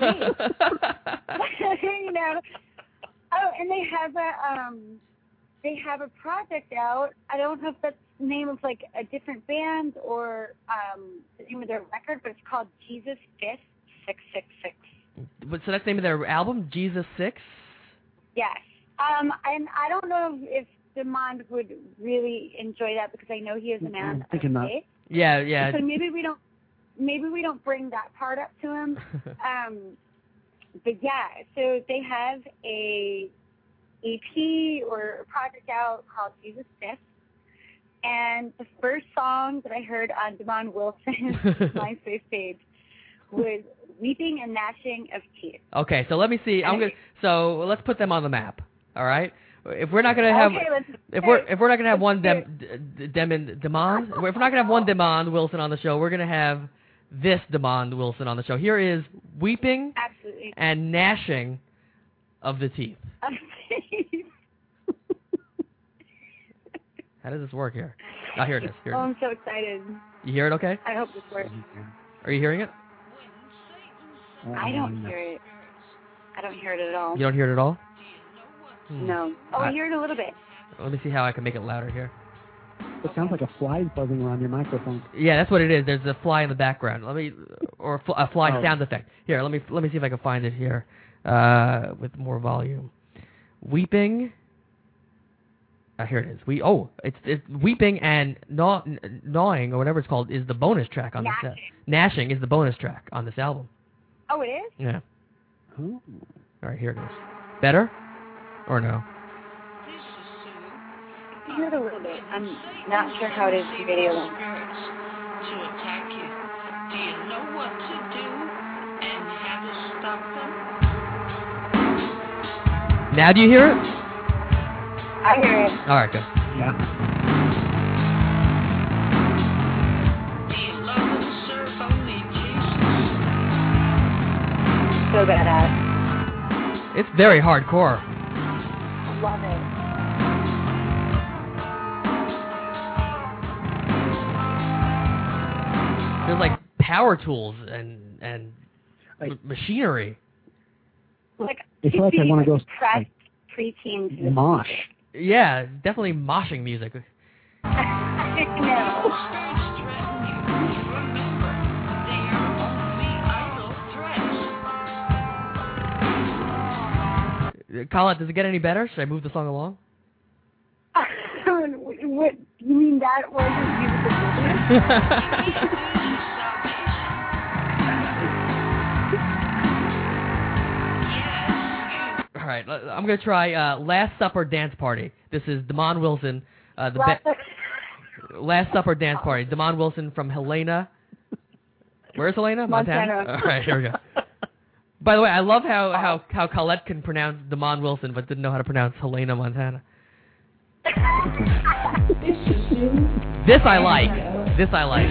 great. You know. Oh, and they have a um, they have a project out. I don't know if that's the name of like a different band or um, the name of their record, but it's called Jesus Fist Six Six Six. But so that's the name of their album, Jesus Six. Yes. Um, and I don't know if Demond would really enjoy that because I know he is a man of thinking not. faith. Yeah, yeah. So maybe we don't maybe we don't bring that part up to him. um, but yeah, so they have a E P or a project out called Jesus Fist. And the first song that I heard on Demond Wilson's MySpace page was Weeping and Gnashing of Teeth. Okay, so let me see. I'm gonna. So let's put them on the map. All right. If we're not gonna have, Okay, let's- if we're if we're not gonna have one Dem D- Demon Demond, if we're not gonna have one Demond Wilson on the show, we're gonna have this Demond Wilson on the show. Here is Weeping Absolutely. and Gnashing of the Teeth. How does this work here? Oh, here it is. Here Oh, it is. I'm so excited. You hear it okay? I hope this works. Are you hearing it? I don't hear it. I don't hear it at all. You don't hear it at all? Hmm. No. Oh, I I- hear it a little bit. Let me see how I can make it louder here. It sounds like a fly buzzing around your microphone. Yeah, that's what it is. There's a fly in the background. Let me, or a, fl- a fly Oh. sound effect. Here, let me let me see if I can find it here, uh, with more volume. Weeping. Uh, here it is. We oh, it's it's weeping and gnaw, n- gnawing or whatever it's called is the bonus track on this. Uh, Gnashing is the bonus track on this album. Oh, it is? Yeah. Oh. All right, here it is. Better? Or no? I heard a little bit. I'm not sure how it is in video. To attack you. Do you know what to do and how to stop them? Now do you hear it? I hear it. All right, good. Yeah. Do you love and serve only Jesus? So badass. It's very hardcore. Love it. There's like power tools and and m- machinery. Like, It's like I want to go press preteens. mosh. Yeah, definitely moshing music. I know. Colin, does it get any better? Should I move the song along? What, you mean that wasn't musical? All right, I'm going to try uh, Last Supper Dance Party. This is Damon Wilson. Uh, the Last, ba- Last Supper Dance Party. Damon Wilson from Helena. Where's Helena? Montana. Montana. All right, here we go. By the way, I love how, how, how Colette can pronounce Damon Wilson, but didn't know how to pronounce Helena, Montana. This I like. This I like.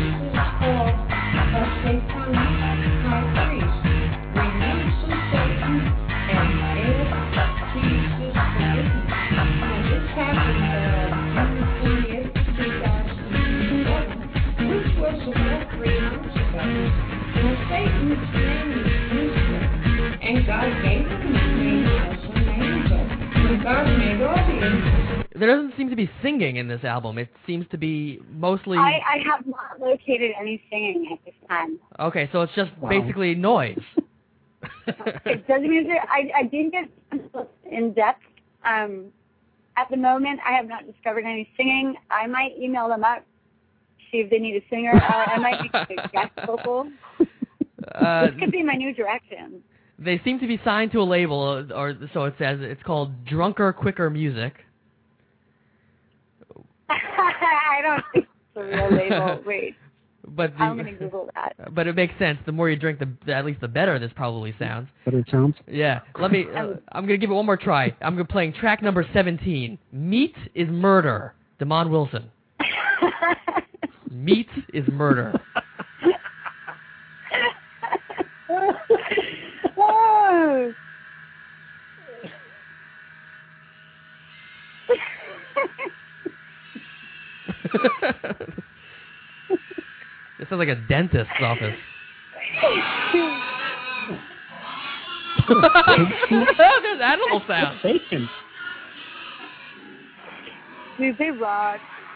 And God gave him his name as an angel. And God made all the angels. There doesn't seem to be singing in this album. It seems to be mostly... I, I have not located any singing at this time. Okay, so it's just Wow. basically noise. It doesn't mean that I, I did get in depth. Um, at the moment, I have not discovered any singing. I might email them up, see if they need a singer. Uh, I might be a guest vocal. Uh, This could be my new direction. They seem to be signed to a label, or so it says. It's called Drunker Quicker Music. I don't think it's a real label. Wait, But the, I'm going to Google that. But it makes sense. The more you drink, the at least the better this probably sounds. Better it sounds? Yeah. Let me. Uh, I'm gonna give it one more try. I'm gonna playing track number seventeen. Meat is Murder. Damon Wilson. Meat is Murder. Oh. This sounds like a dentist's office. There's animal sound. Bacon. Dude, they rock.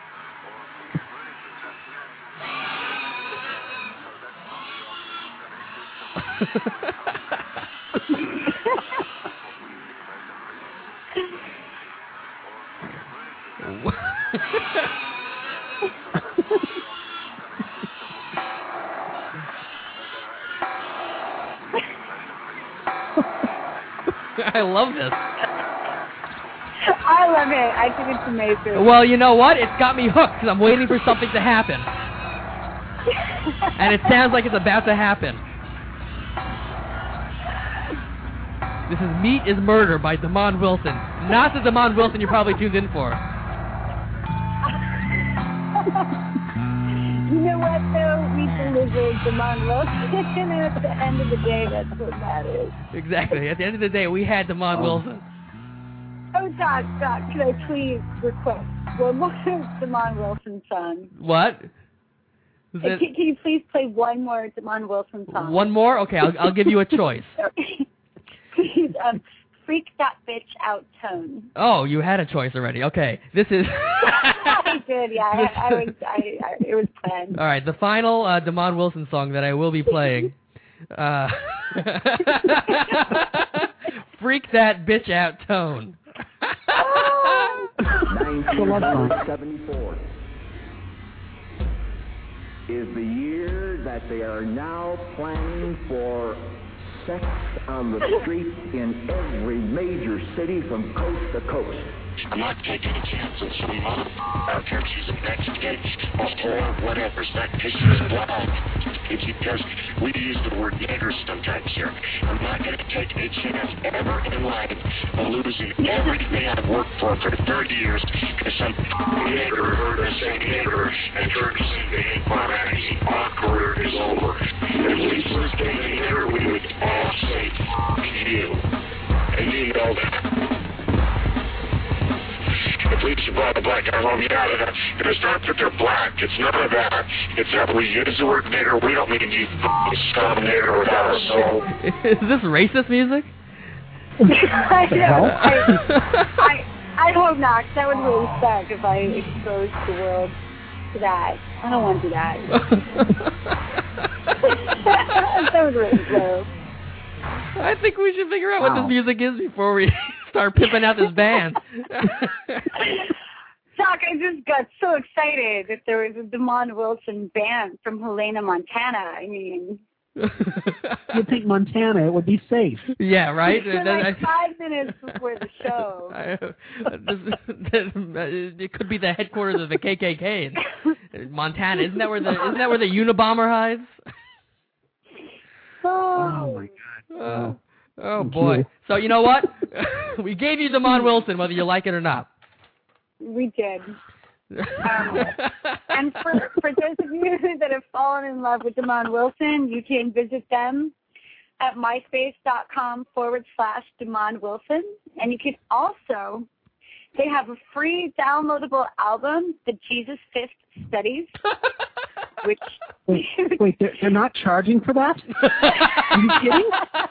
I love this. I love it. I think it's amazing. Well, you know what? It's got me hooked because I'm waiting for something to happen. And it sounds like it's about to happen. This is Meat is Murder by Damon Wilson. Not the Damon Wilson you're probably tuned in for. You know what, though? We delivered Damon Wilson, and at the end of the day, that's what matters. Exactly. At the end of the day, we had Damon Wilson. Oh, Doc, Doc, could I please request one more Damon Wilson song? What? Is Hey, it can, can you please play one more Damon Wilson song? one more? Okay, I'll, I'll give you a choice. Please, um, Freak That Bitch Out Tone. Oh, you had a choice already. Okay, this is... I did, yeah. I, I was, I, I, it was planned. All right, the final uh, Damon Wilson song that I will be playing. Uh, Freak That Bitch Out Tone. nineteen seventy-four is the year that they are now planning for sex on the street in every major city from coast to coast. I'm not taking a chance on some mother out there choosing backstage or whatever. That pisses me off. It's because we use the word nigger sometimes here. I'm not going to take a chance ever in life of losing everything I've worked for for thirty years because some nigger heard us say nigger and turned us into hate bomb and our career is over. If we first came in here, we would all say, fuck you. And you know that. If we survive the black guy, well, yeah, they're start that they're black. It's none of that. It's that we use the word nigger. We don't mean you f***ing scum nigger without a soul. Is this racist music? I know. I, I, I hope not. That would really suck if I exposed the world to that. I don't want to do that. That would really blow. I think we should figure out wow. what this music is before we start pimping out this band. Doc, I just got so excited that there was a Demond Wilson band from Helena, Montana. I mean... You'd think Montana, it would be safe. Yeah, right? For like five minutes before the show. I, it could be the headquarters of the K K K in Montana. Isn't that where the isn't that where the Unabomber hides? Oh, oh my God. Oh, oh boy. So you know what? We gave you Demond Wilson, whether you like it or not. We did. Um, and for for those of you that have fallen in love with Demond Wilson, you can visit them at myspace.com forward slash Demond Wilson. And you can also, they have a free downloadable album, The Jesus Fist Studies, which... Wait, wait they're, they're not charging for that? Are you kidding?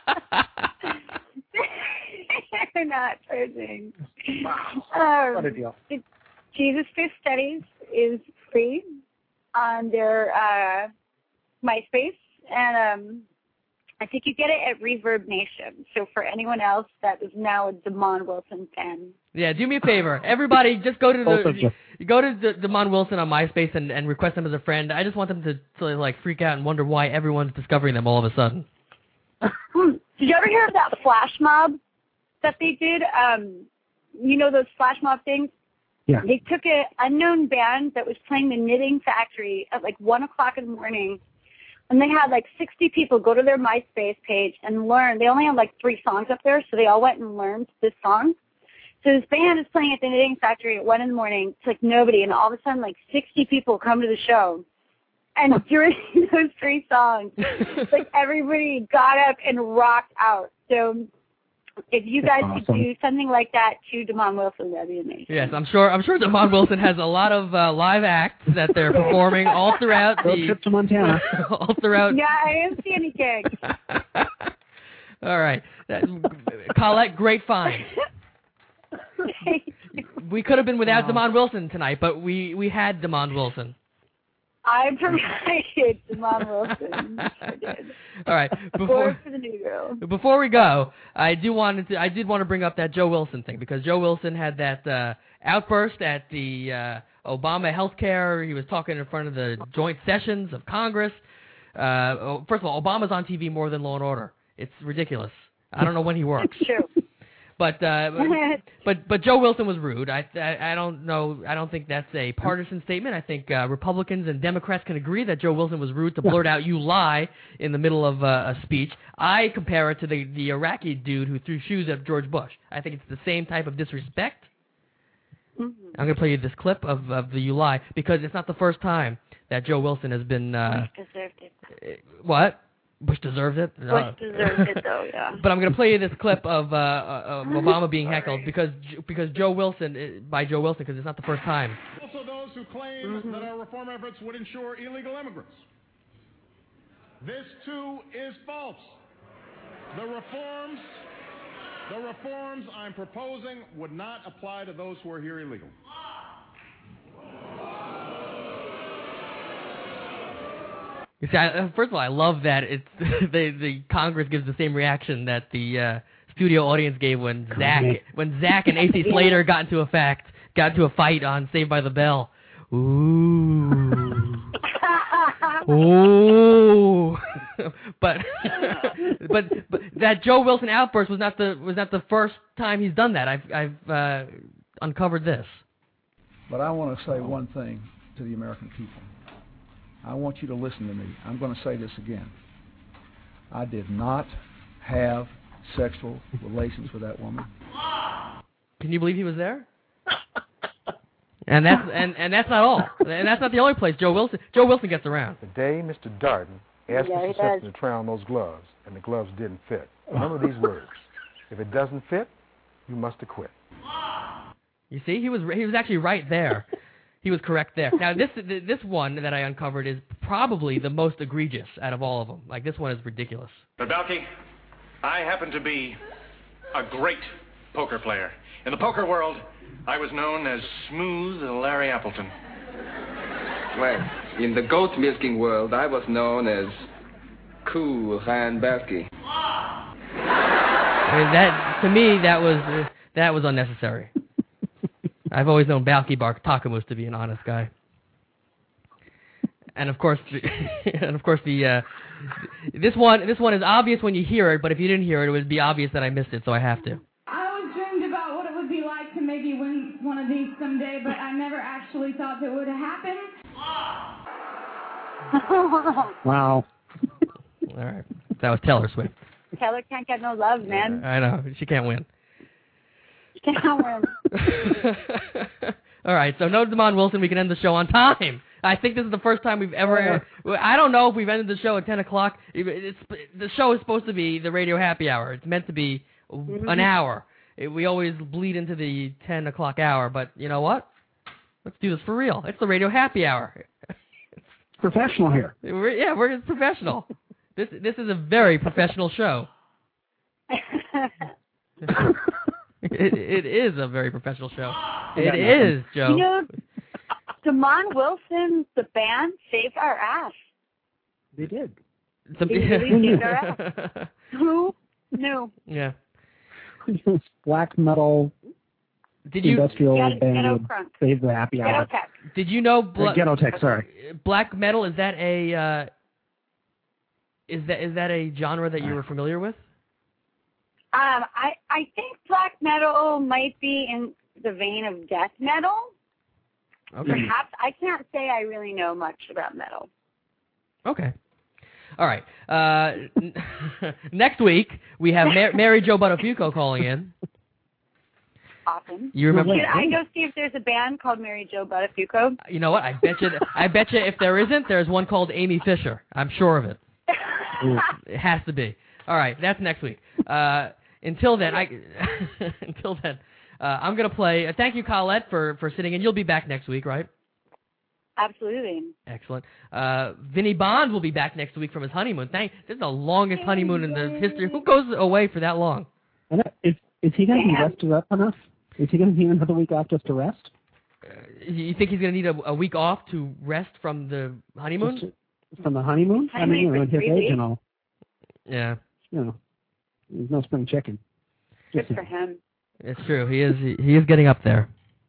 They're not charging. Wow. Um, what a deal. The Jesus Fist Studies is free on their uh, MySpace, and um, I think you get it at Reverb Nation. So for anyone else that is now a Demond Wilson fan. Yeah, do me a favor. Everybody, just go to the you go to the, Demond Wilson on MySpace and, and request them as a friend. I just want them to, to like freak out and wonder why everyone's discovering them all of a sudden. Did you ever hear of that flash mob that they did? Um, you know those flash mob things? Yeah. They took an unknown band that was playing the Knitting Factory at like one o'clock in the morning, and they had like sixty people go to their MySpace page and learn. They only had like three songs up there, so they all went and learned this song. So this band is playing at the Knitting Factory at one in the morning. It's like nobody, and all of a sudden like sixty people come to the show. And during those three songs, like everybody got up and rocked out. So if you guys awesome. could do something like that to Demond Wilson, that'd be amazing. Yes, I'm sure. I'm sure Demond Wilson has a lot of uh, live acts that they're performing all throughout Road the trip to Montana. all throughout. Yeah, I didn't see any gigs. All right, that, Colette, great find. We could have been without wow. Demond Wilson tonight, but we we had Demond Wilson. I provided Demond Wilson. I did. All right. Before for the new girl. Before we go, I do wanted to I did want to bring up that Joe Wilson thing because Joe Wilson had that uh, outburst at the uh, Obama healthcare. He was talking in front of the joint sessions of Congress. Uh, first of all, Obama's on T V more than Law and Order. It's ridiculous. I don't know when he works. It's true. But uh, but but Joe Wilson was rude. I, I I don't know. I don't think that's a partisan statement. I think uh, Republicans and Democrats can agree that Joe Wilson was rude to blurt out "you lie" in the middle of uh, a speech. I compare it to the the Iraqi dude who threw shoes at George Bush. I think it's the same type of disrespect. Mm-hmm. I'm going to play you this clip of of the "you lie" because it's not the first time that Joe Wilson has been. Uh, Bush deserved it. What? Bush deserved it? Bush uh, deserved it, though, yeah. But I'm going to play you this clip of, uh, of Obama being heckled because because Joe Wilson, by Joe Wilson, because it's not the first time. Also those who claim mm-hmm. that our reform efforts would ensure illegal immigrants. This, too, is false. The reforms, the reforms I'm proposing would not apply to those who are here illegal. You see, I, first of all, I love that it's the the Congress gives the same reaction that the uh, studio audience gave when Zach when Zach and A C Slater got into a fact got into a fight on Saved by the Bell. Ooh. Ooh. but but but that Joe Wilson outburst was not the was not the first time he's done that. I've I've uh, uncovered this. But I want to say one thing to the American people. I want you to listen to me. I'm going to say this again. I did not have sexual relations with that woman. Can you believe he was there? And that's and, and that's not all. And that's not the only place Joe Wilson Joe Wilson gets around. The day Mister Darden asked Yeah, he Mister Simpson to try on those gloves, and the gloves didn't fit. Remember these words: if it doesn't fit, you must have quit. You see, he was he was actually right there. He was correct there. Now this this one that I uncovered is probably the most egregious out of all of them. Like this one is ridiculous. But Balky, I happen to be a great poker player. In the poker world, I was known as Smooth Larry Appleton. Well, in the goat milking world, I was known as Cool Ryan Balky. I mean, that to me that was uh, that was unnecessary. I've always known Balky Bartakamus to be an honest guy, and of course, the, and of course the uh, this one this one is obvious when you hear it, but if you didn't hear it, it would be obvious that I missed it, so I have to. I always dreamed about what it would be like to maybe win one of these someday, but I never actually thought that would happen. Wow. All right, that was Taylor Swift. Taylor can't get no love, man. I know she can't win. She can't win. All right, so no Damon Wilson. We can end the show on time. I think this is the first time we've ever. I don't know if we've ended the show at ten o'clock. It's, the show is supposed to be the radio happy hour. It's meant to be Mm-hmm. an hour. It, we always bleed into the ten o'clock hour, but you know what? Let's do this for real. It's the radio happy hour. Professional here. We're, yeah, we're it's professional. This this is a very professional show. It, it is a very professional show. It is, Joe. You know, Damon Wilson, the band, saved our ass. They did. The, They really saved our ass. Who knew? Yeah. Black metal Did you industrial Ghetto- band Ghetto would Crunk. save the happy Ghetto hour. Tech. Did you know Uh, Bla- Ghetto Tech, sorry. black metal is that a uh, is that is that a genre that you were familiar with? Um, I, I think black metal might be in the vein of death metal. Okay. Perhaps. I can't say I really know much about metal. Okay. All right. Uh, n- next week we have Mar- Mary Jo Buttafuoco calling in. Awesome. You remember? Should I go see if there's a band called Mary Jo Buttafuoco? You know what? I bet you. I bet you if there isn't, there's one called Amy Fisher. I'm sure of it. It has to be. All right. That's next week. Uh, until then, I. until then, uh, I'm gonna play. Uh, thank you, Colette, for for sitting in. You'll be back next week, right? Absolutely. Excellent. Uh, Vinny Bond will be back next week from his honeymoon. Thank. This is the longest honeymoon in the history. Who goes away for that long? And is, is he going to be rested up enough? Is he going to need another week off just to rest? Uh, you think he's going to need a, a week off to rest from the honeymoon? Just from the honeymoon? I mean, you know, at his age and all. Yeah. You know, there's no spring chicken. Good for him. It's true. He is. He, he is getting up there.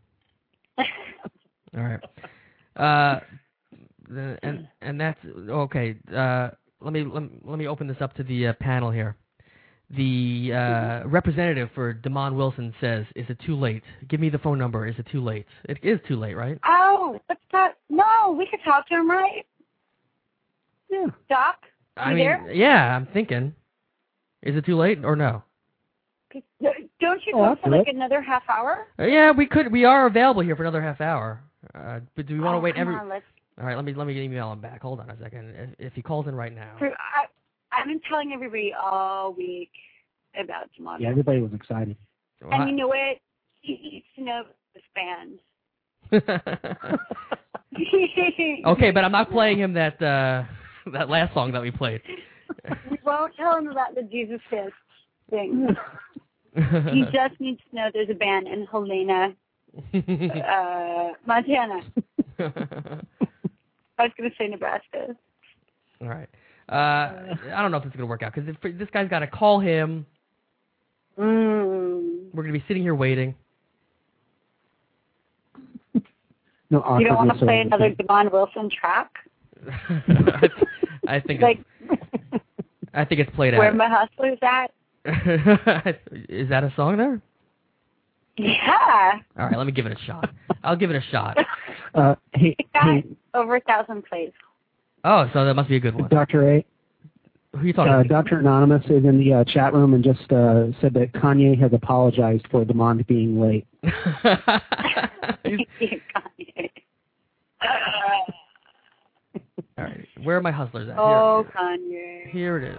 All right. Uh, the, and and that's okay. Uh, let me let, me- let me open this up to the uh, panel here. The uh, representative for Damon Wilson says, "Is it too late? Give me the phone number. Is it too late? It is too late, right?" Oh, let's talk. No, we could talk to him, right? Yeah. Doc, I you mean, there? yeah. I'm thinking. Is it too late or no? Don't you Oh, go that's for like good. another half hour? Uh, yeah, we could. We are available here for another half hour. Uh, but do we want to Oh, wait come every? on, let's- All right. Let me let me email him back. Hold on a second. If, if he calls in right now. For, I, I've been telling everybody all week about Jamon. Yeah, everybody was excited. And you know what? He needs to know this band. Okay, but I'm not playing him that uh, that last song that we played. We won't tell him about the Jesus Fist thing. He just needs to know there's a band in Helena, uh, Montana. I was going to say Nebraska. All right. Uh, I don't know if this is going to work out because this guy's got to call him. Mm. We're going to be sitting here waiting. no You don't want to awkwardness or play another anything. Devon Wilson track? I think Like, it's, I think it's played Where out. My Hustlers At? Is that a song there? Yeah. All right, let me give it a shot. I'll give it a shot. Uh, hey, It got hey, over a thousand plays. Oh, so that must be a good one. Doctor A. Who are you talking Uh, to? Doctor Anonymous is in the uh, chat room and just uh, said that Kanye has apologized for Demond being late. All right, where are my hustlers at? Oh, Kanye. Here, here it is.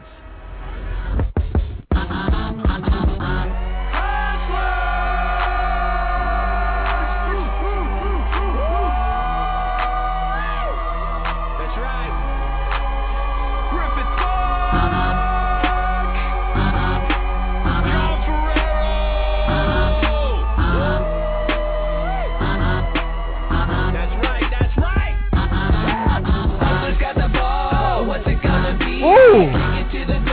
That's right. Griffith Park. John Ferrero. That's right. That's right. Hustler's got the ball. What's it gonna be? Ooh. Kick it to the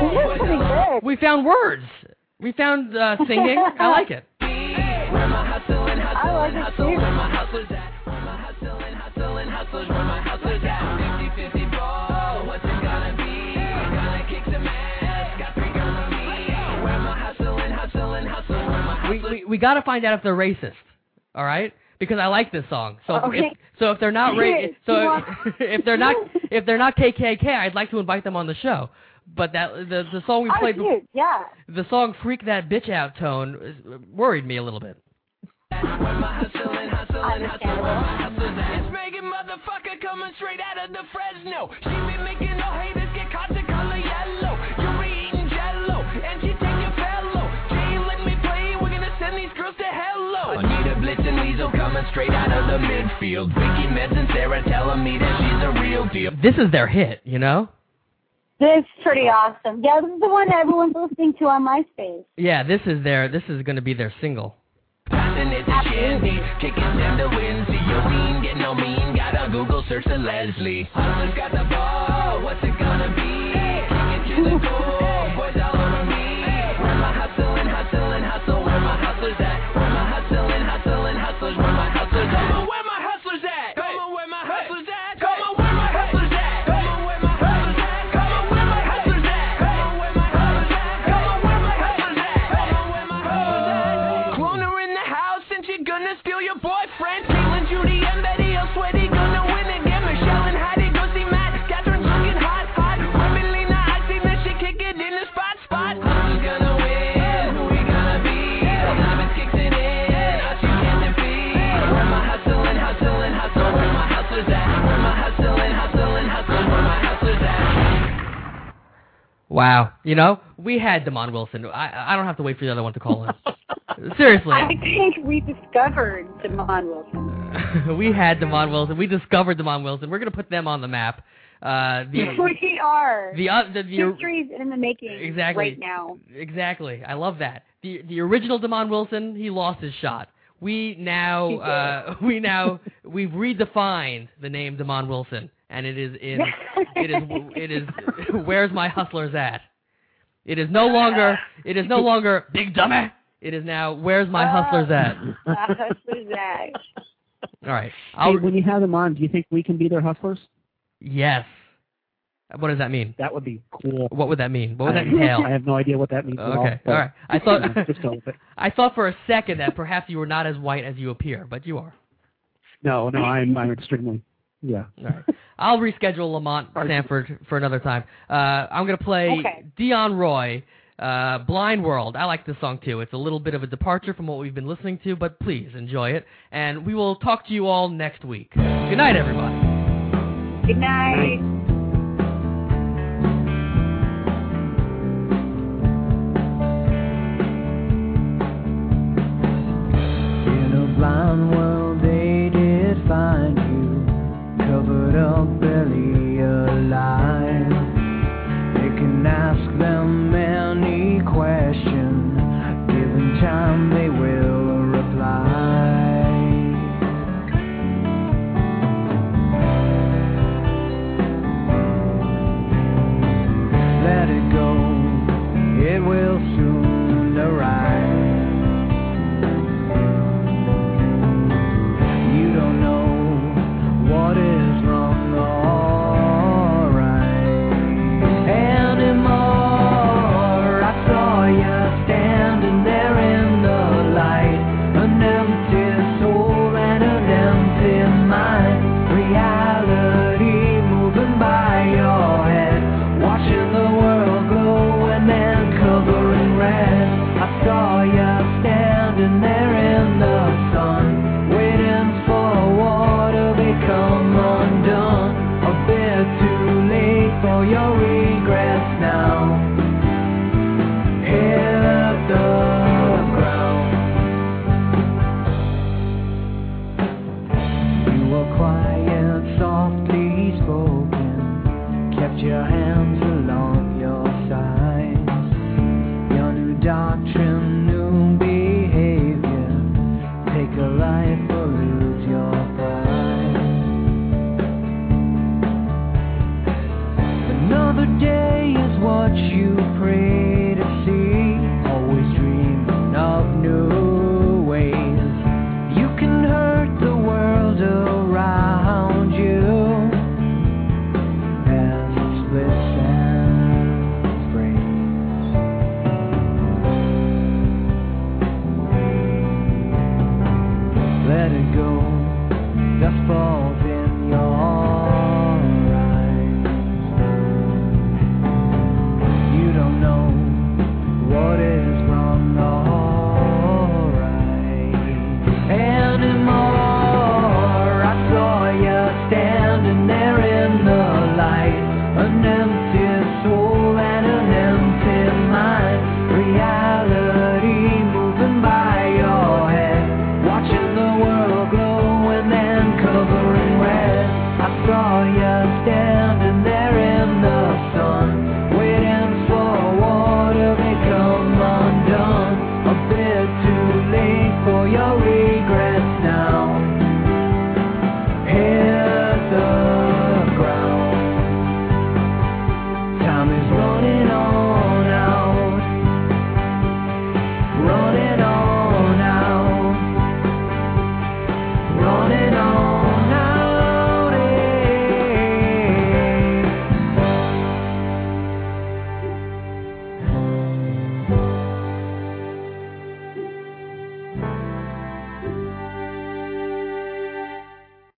goal. We found words. We found uh, singing. I like it. Where my hustling, hustling, hustle, where my hustlers at? Where my hustling, hustling, hustlers, where my hustlers at? fifty fifty ball, what's it gonna be? Gonna kick some ass, got three guns on me. Where my hustling, hustling, hustle, where my We hustlers we, we got to find out if they're racist. All right, because I like this song. So if, Okay. if so if they're not ra- Yes, so you want- if they're not if they're not K K K, I'd like to invite them on the show. But that the the song we Oh, played, dude, yeah. the song "Freak That Bitch Out" tone is- worried me a little bit. Where my hustling, hustling, hustle, where my hustlers at? It's Megan motherfucker coming straight out of the Fresno. She be making no haters get caught to color yellow. You be eating jello, and she taking fellow. She ain't let me play, we're gonna send these girls to hello. Anita Blitz and Weasel coming straight out of the midfield. Vicky Meds and Sarah telling me that she's a real deal. This is their hit, you know? This is pretty awesome. Yeah, this is the one everyone's listening to on MySpace. Yeah, this is their this is going to be their single. Passing it to Shandy, kicking them to win. See you mean, get no mean. Gotta Google search to Leslie. Hustler's got the ball, what's it gonna be? Kick it to the goal, boys all over me. Where my hustling, hustling, hustle, where my hustlers at? Where my hustling, hustling, hustlers, where my hustlers at? Come on, where my hustlers at? Come on, where my hustlers at? Come on, where my hustlers at? Come on, where my hustlers at? Come on, where my hustlers at? Come on, where my hustlers at? Come on, where my hustlers at? Come on, where my hustlers at? Cloner in the house, and she gonna steal your boyfriend. Caitlin, Judy, and Betty, El Sweaty gonna win again. Michelle and Heidi, go see Matt. Catherine, looking hot, hot. Romelina, I seen that she kick it in the spot, spot. Who's gonna win? Who we gonna be? The diamonds kicks it in, us you can't defeat. Where my hustling, hustling, hustle, where my hustlers at? Where my hustling, hustling, hustle, where my hustlers at? Wow, you know, we had Demond Wilson. I I don't have to wait for the other one to call in. Seriously. I think we discovered Demond Wilson. We had Demond Wilson. We discovered Demond Wilson. We're going to put them on the map. Uh, the, we are. the, uh, the, the History's in the making Exactly. right now. Exactly. I love that. The the original Demond Wilson, he lost his shot. We now uh, we now we've redefined the name Demond Wilson, and it is in it is it is where's my hustlers at? It is no longer it is no longer big dummy. It is now where's my hustlers at? My hustlers at. All right. Hey, I'll, when you have them on, do you think we can be their hustlers? yes. What does that mean? That would be cool. What would that mean? What would I- that entail? I have no idea what that means at all. Okay, but- all right. I thought Just go with it. I thought for a second that perhaps you were not as white as you appear, but you are. No, no, I'm I'm extremely, yeah. All right. I'll reschedule Lamont Sanford for another time. Uh, I'm going to play Okay. Dionne Roy, uh, Blind World. I like this song too. It's a little bit of a departure from what we've been listening to, but please enjoy it. And we will talk to you all next week. Good night, everybody. Good night. In a blind world they did find you, covered up, barely alive. They can ask them any question, given time they will reply. let it go just for